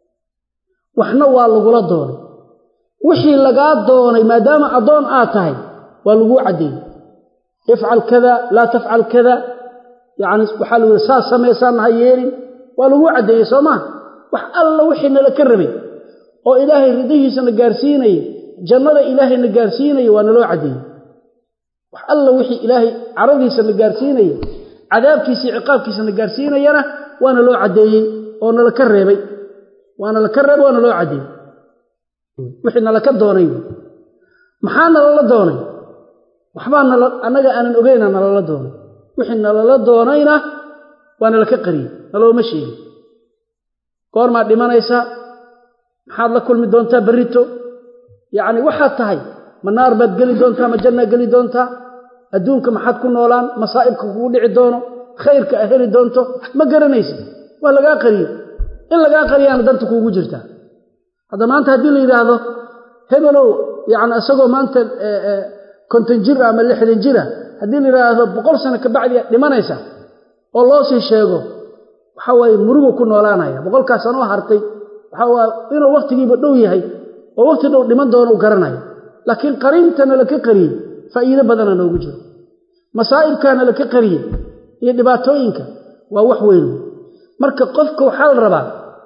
[SPEAKER 1] waxna waa lagula doonay wixii laga doonay maadaama adoon aad tahay waa lagu cadeeyay ifcal kada la tafcal kada يعني waxa lagu sameeysan hayeelin waa lagu cadeeyay Soomaa wax alla wixii nala ka rabay oo Ilaahay ridihiisa na gaarsiinay jannada Ilaahay na gaarsiinay waa naloo cadeeyay wax alla wixii Ilaahay caradiisa na gaarsiinay cadaabkiisa ciqaabkiisa na gaarsiinayna waa naloo cadeeyay oo nala ka reebay waa nala cadeeyay wixii nala ka doonay maxaa nala doonay waxba anaga aanan ogeyn nala doonay wixii nala doonayna waa nala ka qariyay naloo ma sheegin goorma dhimanaysa maxaad la kulmi doontaa barito yaani waxa tahay manaar bad gali doontaa ma janna gali doontaa adduunka maxaad ku noolaan masaa'ibka kugu dhici doono khayrka aheli doonto ma garanaysid waa laga qariyay in laga qariyana danta kugu jirta hada maanta hadii la yiraahdo hebelow yaani asagoo maanta konton jir ama 60 jir hadii la yiraahdo 100 sano ka bacdi dhimanaysa oo loo sii sheego waxa way murugo ku noolaanaya 100 ka sano hartay waxa waa inuu waqtigiiba dhow yahay oo waqti dhow dhiman doono u garanayo laakiin qariintana la ka qariyay faa'iido badan aan ugu jiro masaa'ibkana la ka qariyay iyo dhibaatooyinka waa wax weyn marka qofka waxa la rabaa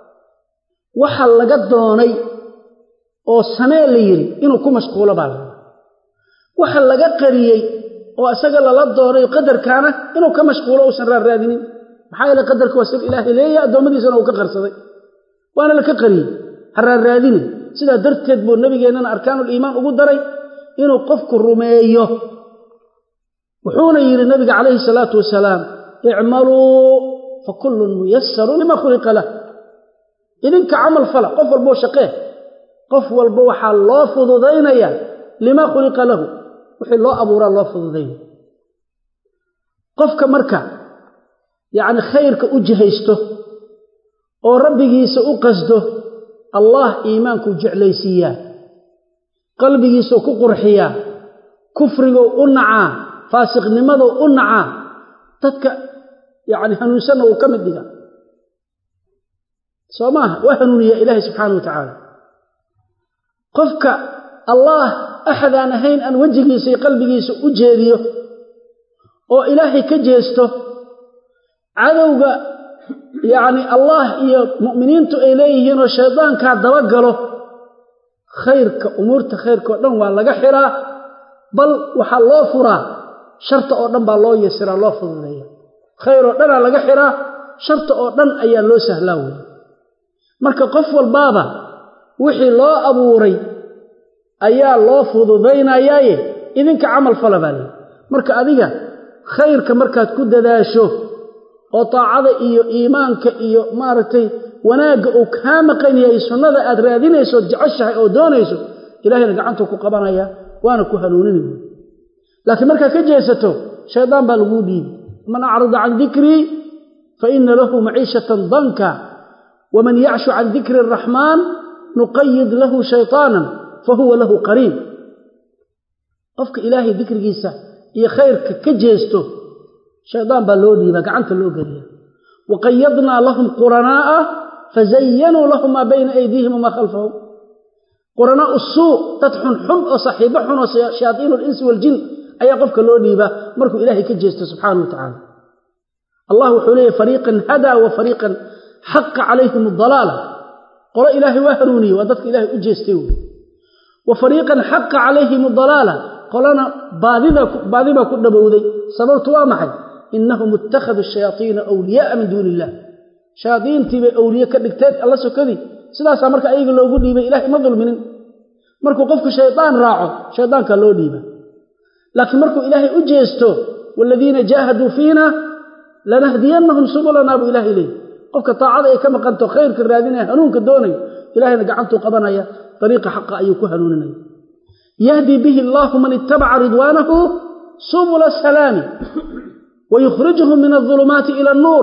[SPEAKER 1] waxa laga doonay oo samee la yiri inuu ku mashquulo baa waxa laga qariyay oo asaga la doonay qadarkaana inuu ka mashquulo oo san raadinin maxaa yeelay qadarku waa sir Ilaahay leeyahay adoomadiisana uu ka qarsaday waana la ka qariyay raadinin sida darteed buu nabigeena arkaanul iimaan ugu daray inuu qofku rumeeyo wuxuuna yiri nabiga kaleey salaatu wasalaam i'malu fa kullun muyassar lima khuliqa lah idinka amal fala qof walbo shaqee qof walbo waxa loo fududeynaya lima khuliqa lahu wixii loo abuura loo fududeeyo qofka marka yaani khayrka u jihaysto oo rabbigiisa u qasdo Allah iimaanku jeclaysiya qalbigiisa ku qurxiya kufriga u naca faasiqnimada u naca dadka yaani hanuunsan oo kamid dhiga Soomaa wa hanuuniya Ilaahay subhanahu wa ta'ala qofka Allah ahad aan ahayn an wajigiisa iyo qalbigiisa u jeediyo oo Ilaahay ka jeesto cadawga yaani Allah iyo muuminiintu ay leeyihiin oo shaydaanka daba galo khayrka umurta khayrka dhan waa laga xiraa bal waxa loo furaa sharta oo dhan baa loo yeesiraa loo fududeeyaa khayr oo dhan laga xiraa sharta oo dhan ayaa loo sahlaa marka qof walbaaba wixii loo abuuray ayaa loo fududeynayaa idinka amal falabale marka adiga khayrka markaad ku dadaasho oo taacada iyo iimaanka iyo maartay wanaaga oo ka maqan yahay sunnada aad raadinayso jeceshahay oo doonayso ilaahayna gacanta ku qabanaya waana ku hanuuninaya laakiin marka ka jeesato shaydaan baa lagu dhiib man a'rada an dhikri fa inna lahu ma'ishatan danka ومن يعش عن ذكر الرحمن نقيد له شيطانا فهو له قرين قفك إلهي ذكر جيسا يا خيرك كجيستو شيطان بالودي بقعنت اللوغرية وقيضنا لهم قرناء فزينوا لهم ما بين أيديهم وما خلفهم قرناء السوء تدحن حم وصحيبحن وشياطين الإنس والجن أي قفك اللودي مركو إلهي كجيستو سبحانه وتعالى الله حليه فريقا هدى وفريقا حق عليهم الضلالة قال إلهي وهروني وضدك إلهي أجيستيو وفريقا حق عليهم الضلالة قالنا باذبا كنا بوذي صبرت وامحي إنهم اتخذوا الشياطين أولياء من دون الله شياطين تيبي أولياء كدكتات الله سكذي سلاسة مركا أيضا لو قل لي إلهي ما ظلمين مركو قفك شيطان راعه شيطان كان لو ديبا لكن مركو إلهي أجيستو والذين جاهدوا فينا لنهدينهم سبلنا أبو إلهي ليه qofka taacada ay ka maqanto khayrka raadinaya hanuunka doonay ilaahayna gacantu qabanaya tariiqa xaq ay ku hanuuninay yahdi bihi allah man ittaba'a ridwanahu subul as-salam wa yukhrijuhum min adh-dhulumati ila an-nur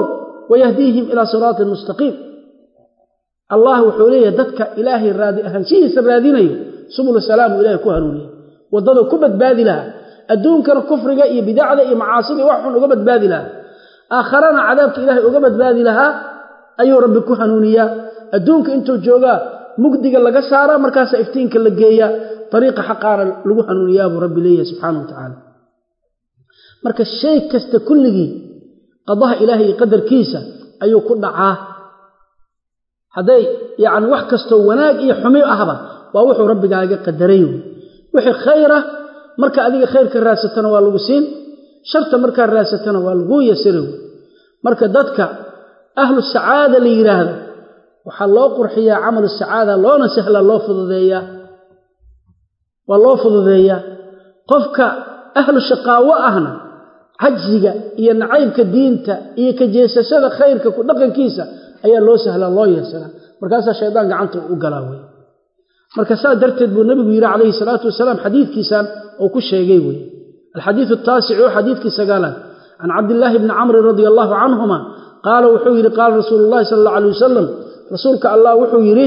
[SPEAKER 1] ويهديهم إلى صراط مستقيم الله وحوليه ددك إلهي الرادي أهنشيه الراديني سبل السلام إلهي كهنوني وضده كبت باذي لها الدون كان كفر جاء بدعة معاصي وحن وقبت باذي لها آخرنا عذابك إلهي وقبت باذي لها أي رب كهنونية الدونك انتو جوغا مقدق لغا سارا مركاس افتينك لغيا طريقة حقارا لغو حنونيا ابو رب ليه سبحانه وتعالى مركا الشيء كست كلغي قضاها إلهي قدر كيسا أيو كل دعاه هذي يعني wax kasto wanaag iyo xumi ahba waa wuxuu rabbigaaga qadaray wixii khayra marka adiga khayrka raasatana waa lagu siin sharta marka raasatana waa lagu yasiray marka dadka ahlu saada li yiraahdo waxa loo qurxiyaa amal saada loona sahla loo fududeeyaa waa loo fududeeyaa qofka ahlu shaqaawa ahna hajjiga iyo nacaybka diinta iyo ka jeesashada khayrka ku dhaqankiisa ayaa loo sahla loo yeesana markaas shaydaan gacanta u galaaway markaas darteed buu nabigu yiri calayhi salaatu wasalaam xadiidkiisan oo ku sheegay way الحديث التاسع حديث كسغالا عن عبد الله بن عمرو رضي الله عنهما قال وحو يري قال رسول الله صلى الله عليه وسلم رسولك الله وحو يري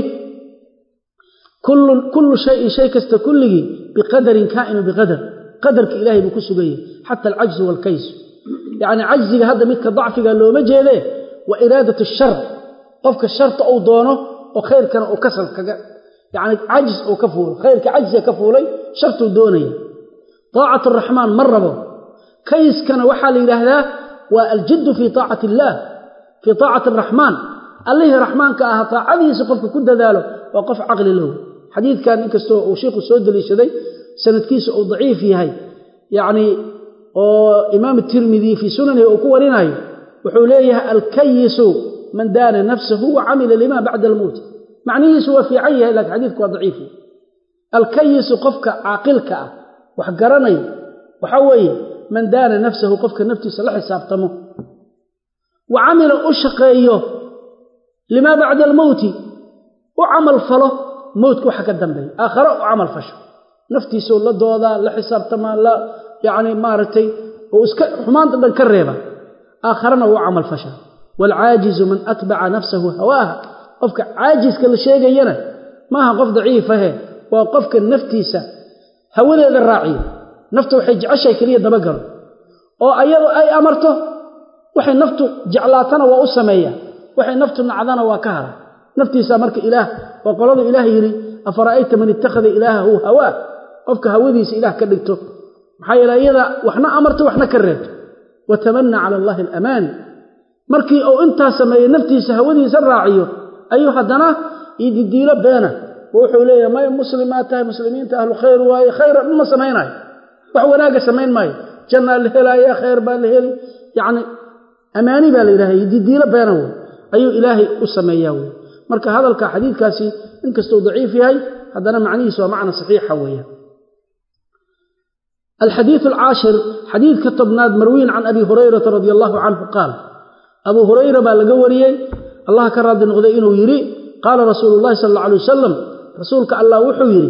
[SPEAKER 1] كل شيء كست كله بقدر كائن بقدر قدرك إلهي بكسغيه حتى العجز والكيس يعني عجزك هذا مثل ضعفك لو ما جيده وإرادة الشر قفك الشرط أو دونه وخير كان أو كسل يعني عجز أو كفول خير كعجز كفولي شرط دوني طاعة الرحمن مربه كيس كان وحال إلهه والجد في طاعة الله في طاعة الرحمن الله الرحمن كأها طاعته سقفك كد ذاله وقف عقل له حديث كان إنكستو وشيخ السود ليشدي سند كيس أو ضعيف هاي يعني إمام الترمذي في سننه وكورنا وحوليه الكيس من دان نفسه وعمل لما بعد الموت معنيه سوى في عيه لك حديثك ضعيف الكيس قفك عاقلك وحقرني وحوي من دان نفسه قفك نفسه صلح حسابتمه وعمل أشقيه لما بعد الموت وعمل فله موتك وحكى الدنبي آخر وعمل فشل نفتي سول لدودا لحسابتما لا يعني مارتي وحمان تبن كريبا آخرنا وعمل فشل والعاجز من أتبع نفسه هواها قفك عاجز كل شيء جينا ما هو قف ضعيفه وقفك النفتيسة هوله الراعي نفته وحي جعشي كلية دبقر أو أي أمرته وحي نفته جعلاتنا وأسمية وحي نفته نعذانا وكهر نفتيسة مرك إله وقال إله يري أفرأيت من اتخذ إلهه هواه قفك هوديس إله كدكته محايا إذا وحنا أمرته وحنا كريته وتمنى على الله الأمان markii oo inta sameeyay naftiisa hawadiisa raaciyo ayuu hadana iddiilo beena wuxuu leeyahay ma muslimaatahay muslimiinta ahlu khayr waay khayr ma sameeynay wax wanaaga sameyn maayo janna la helaya khayr baa la heli yaani amaani baa la ilaahay iddiilo beena ayuu ilaahay u sameeyaa marka hadalka xadiidkaasi inkastoo daciif yahay hadana macnihiisu waa macna saxiix weeyaan الحديث العاشر حديث كتبناد مروي عن أبي هريرة رضي الله عنه قال أبو هريرة بالغوريه الله كراد نقضي إنه يري قال رسول الله صلى الله عليه وسلم رسولك الله وحو يري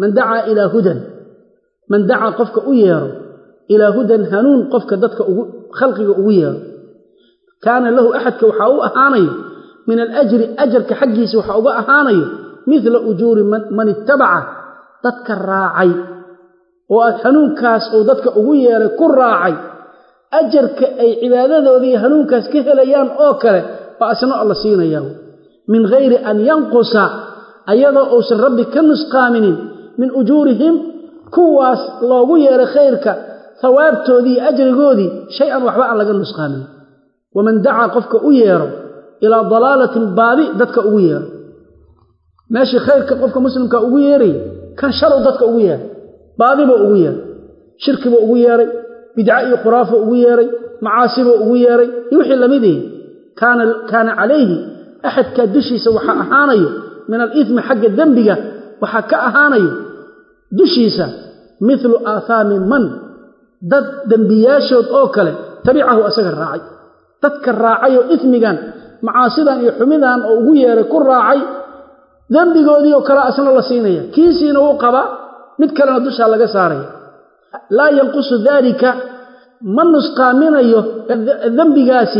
[SPEAKER 1] من دعا قفك أوير إلى هدى هنون قفك دتك خلقك أوير كان له أحد كوحاو أهاني من الأجر أجر كحجيس وحاو أهاني مثل أجور من اتبعه دتك الراعي وهنون كاس أو دتك أوير كل راعي أجرك أي عبادة ذي هنوك كهليان أوكله فأسناء الله سينا ياهو من غير أن ينقص أيضا أوسن ربي كنسقامن من أجورهم كواس الله ويا خيرك ثوابته ذي أجر ذي شيئا وحباء لك النسقامن ومن دعا قفك أوير إلى ضلالة بادي دتك أوير ماشي خيرك قفك مسلم كأويري كان شر دتك أوير بادي بأوير شرك بأويري بدعاء خرافه ويري معاصبه ويري يوحي لمده كان عليه أحد كدشيس وحا أهانيه من الإثم حق الذنبه وحا كأهانيه دشيس مثل آثام من ضد ذنبياشود أوكله تبعه أسغ الراعي تذكر راعي إثمغان معاصدا يحمدان أو ويري كل راعي ذنبه وكلا أسن الله سينيه كيسين وقبا متكلنا دشها لغا ساريه لا ينقص ذلك من نسقامنيه الذنب قاسي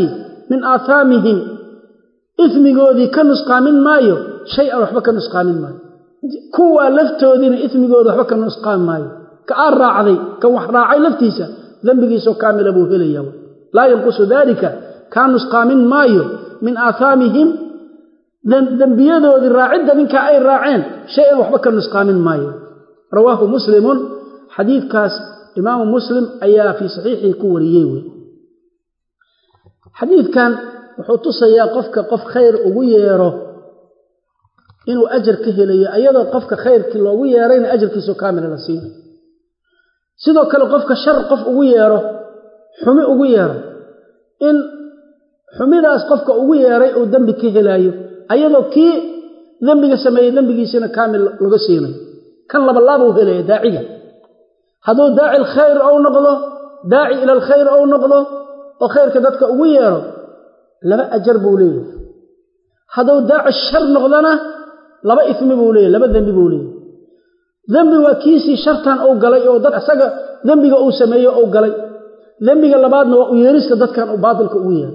[SPEAKER 1] min aathaamihim ismigoodii ka nusqaamin maayo shay-an waxba ka nusqaamin maayo kuwa laftoodiina ismigooda waxba ka nusqaamin maayo ka aan raacday kan wax raacay laftiisa dambigiisoo kaamila buu helayaa laa yanqusu dalika kaa nusqaamin maayo min aathaamihim dambiyadoodii raacidda ninka ay raaceen shay-an waxba ka nusqaamin maayo rawaahu muslimun xadiidkaas imaamu muslim ayaa fii saxiixii ku wariyey wey xadiidkan wuxuu tusayaa qofka qof khayr ugu yeero inuu ajar ka helayo ayadoo qofka khayrkii loogu yeerayna ajarkiisoo kaamila la siiyo sidoo kale qofka shar qof ugu yeero xumi ugu yeero in xumidaas qofka ugu yeeray uu dembi ka helaayo ayadoo kii dembiga sameeyey dembigiisina kaamil laga siinayo kan labalaab uu helaya daaciga hadduu daaci alkhayr ou noqdo daaci ila alkhayr ou noqdo oo khayrka dadka ugu yeero laba ajar buu leeyahay hadduu daaci shar noqdana laba ismi buu leeyahay laba dembi buu leeyahay dembi waa kiisii shartan uu galay oo dad asaga dembiga uu sameeyo uu galay dembiga labaadna waa u yeerista dadkan uu baatilka ugu yeero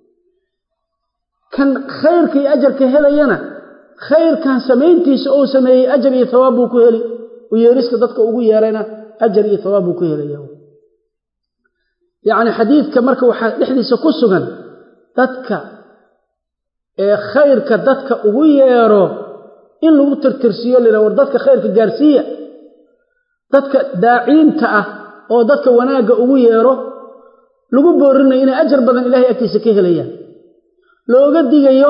[SPEAKER 1] kan khayrka iyo ajarka helayana khayrkan samayntiisa uu sameeyey ajar iyo thawaab buu ku heli u yeerista dadka ugu yeerayna ajar iyo thawaab buu ku helaya yacni xadiidka marka waxaa dhexdiisa ku sugan dadka ee khayrka dadka ugu yeero in lagu tirtirsiyo lila war dadka khayrka gaarsiiya dadka daaciinta ah oo dadka wanaagga ugu yeero lagu boorinayo inay ajar badan ilaahay agtiisa ka helayaan looga digayo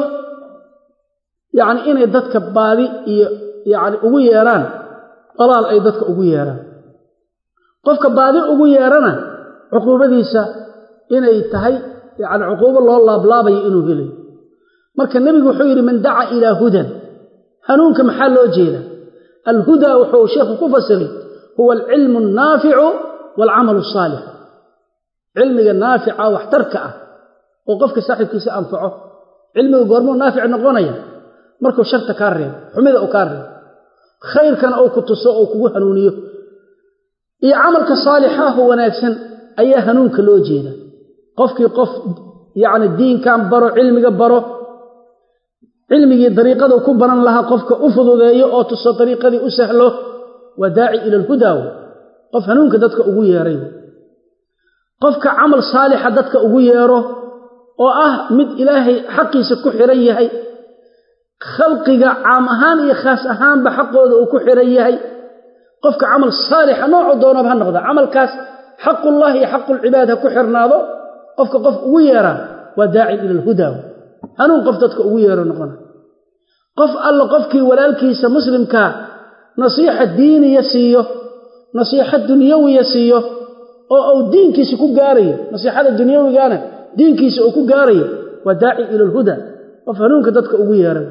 [SPEAKER 1] yacni inay dadka baadi iyo yacni ugu yeeraan dalaal ay dadka ugu yeeraan qofka baadi ugu yeerana cuquubadiisa inay tahay yacni cuquubo loo laablaabayo inuu helayo marka nebigu wuxuu yidhi man daca ilaa hudan hanuunka maxaa loo jeeda alhudaa wuxuu sheekhu ku fasiray huwa alcilmu annaaficu waalcamalu asaalix cilmiga naafica waxtarka ah oo qofka saaxiibkiisa anfaco cilmiga goormuu naafic noqonaya markuu sharta kaa reebo xumida uu kaa reebo khayrkana uu ku tuso oo kugu hanuuniyo iyo camalka saalixaahu wanaagsan ayaa hanuunka loo jeeda qofkii qof yacni diinkan baro cilmiga baro cilmigii dariiqadu ku baran lahaa qofka u fududeeyo oo tuso dariiqadii u sahlo waa daaci ila alhudaa qof hanuunka dadka ugu yeeray qofka camal saalixa dadka ugu yeero oo ah mid ilaahay xaqiisa ku xiran yahay khalqiga caam ahaan iyo khaas ahaanba xaqooda uu ku xiran yahay qofka camal saalixa noocu doonaba ha noqda camalkaas xaqullahi iyo xaqulcibaad ha ku xirnaado qofka qof ugu yeeraa waa daaci ila alhudaa hanuun qof dadka ugu yeero noqona qof alla qofkii walaalkiisa muslimkaa nasiixa diiniya siiyo nasiixa dunyawiya siiyo oo uu diinkiisa ku gaarayo nasiixada dunyawigana diinkiisa uu ku gaarayo waa daaci ila alhudaa qof hanuunka dadka ugu yeeray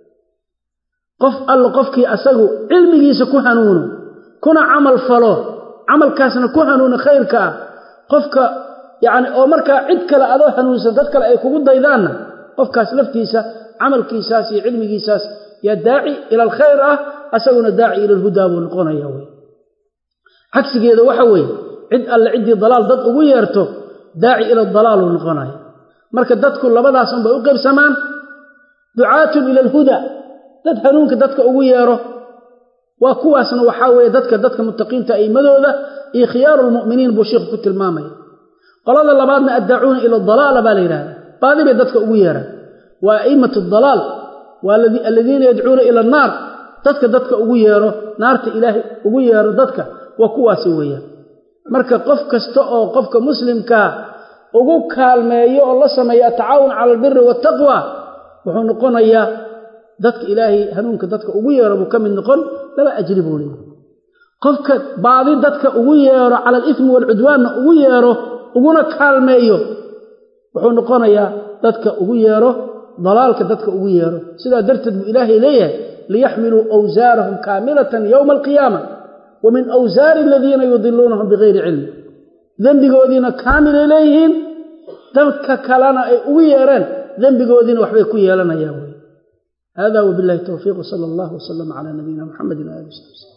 [SPEAKER 1] qof alla qofkii asagu cilmigiisa ku hanuuno kuna camal falo camalkaasna ku hanuuno khayrka ah qofka yacni oo markaa cid kale adoo hanuunsan dad kale ay kugu daydaanna qofkaas laftiisa camalkiisaas iyo cilmigiisaas yaa daaci ila alkhayr ah asaguna daaci ila alhudaa buu noqonaya wey cagsigeeda waxa weeye cid alle ciddii dalaal dad ugu yeerto daaci ila dalaaluu noqonaya marka dadku labadaas unbay u qaybsamaan ducaatun ila alhudaa dad hanuunka dadka ugu yeero waa kuwaasna waxaa weeye dadka muttaqiinta aimadooda iyo khiyaaru lmu'miniin buu sheikhu ku tilmaamaya qolada labaadna addaacuuna ila dalaala baa la yidhahda baadi bay dadka ugu yeeraan waa a'immatu dalaal waa aladiina yadcuuna ila annaar dadka ugu yeero naarta ilaahay ugu yeero dadka waa kuwaasi weeyaan marka qof kasta oo qofka muslimkaa ugu kaalmeeyo oo la sameeyo atacaawun cala albiri waataqwa wuxuu noqonayaa dadka ilaahay hanuunka dadka ugu yeero buu ka mid noqon laba ajri buu leeyahay qofka baadi dadka ugu yeero cala alithmi waalcudwaanna ugu yeero uguna kaalmeeyo wuxuu noqonayaa dadka ugu yeero dalaalka dadka ugu yeero sidaa darteed buu ilaahay leeyahay liyaxmiluu awsaarahum kaamilatan yowma alqiyaama wa min awsaari aladiina yudiluunahum bigayri cilmi dembigoodiina kaamilay leeyihiin dadka kalena ay ugu yeereen dembigoodiina waxbay ku yeelanayaan wey hada wabillahi towfiiq wsala allahu wasalama calaa nabiyina muxamedin waali wasaxbi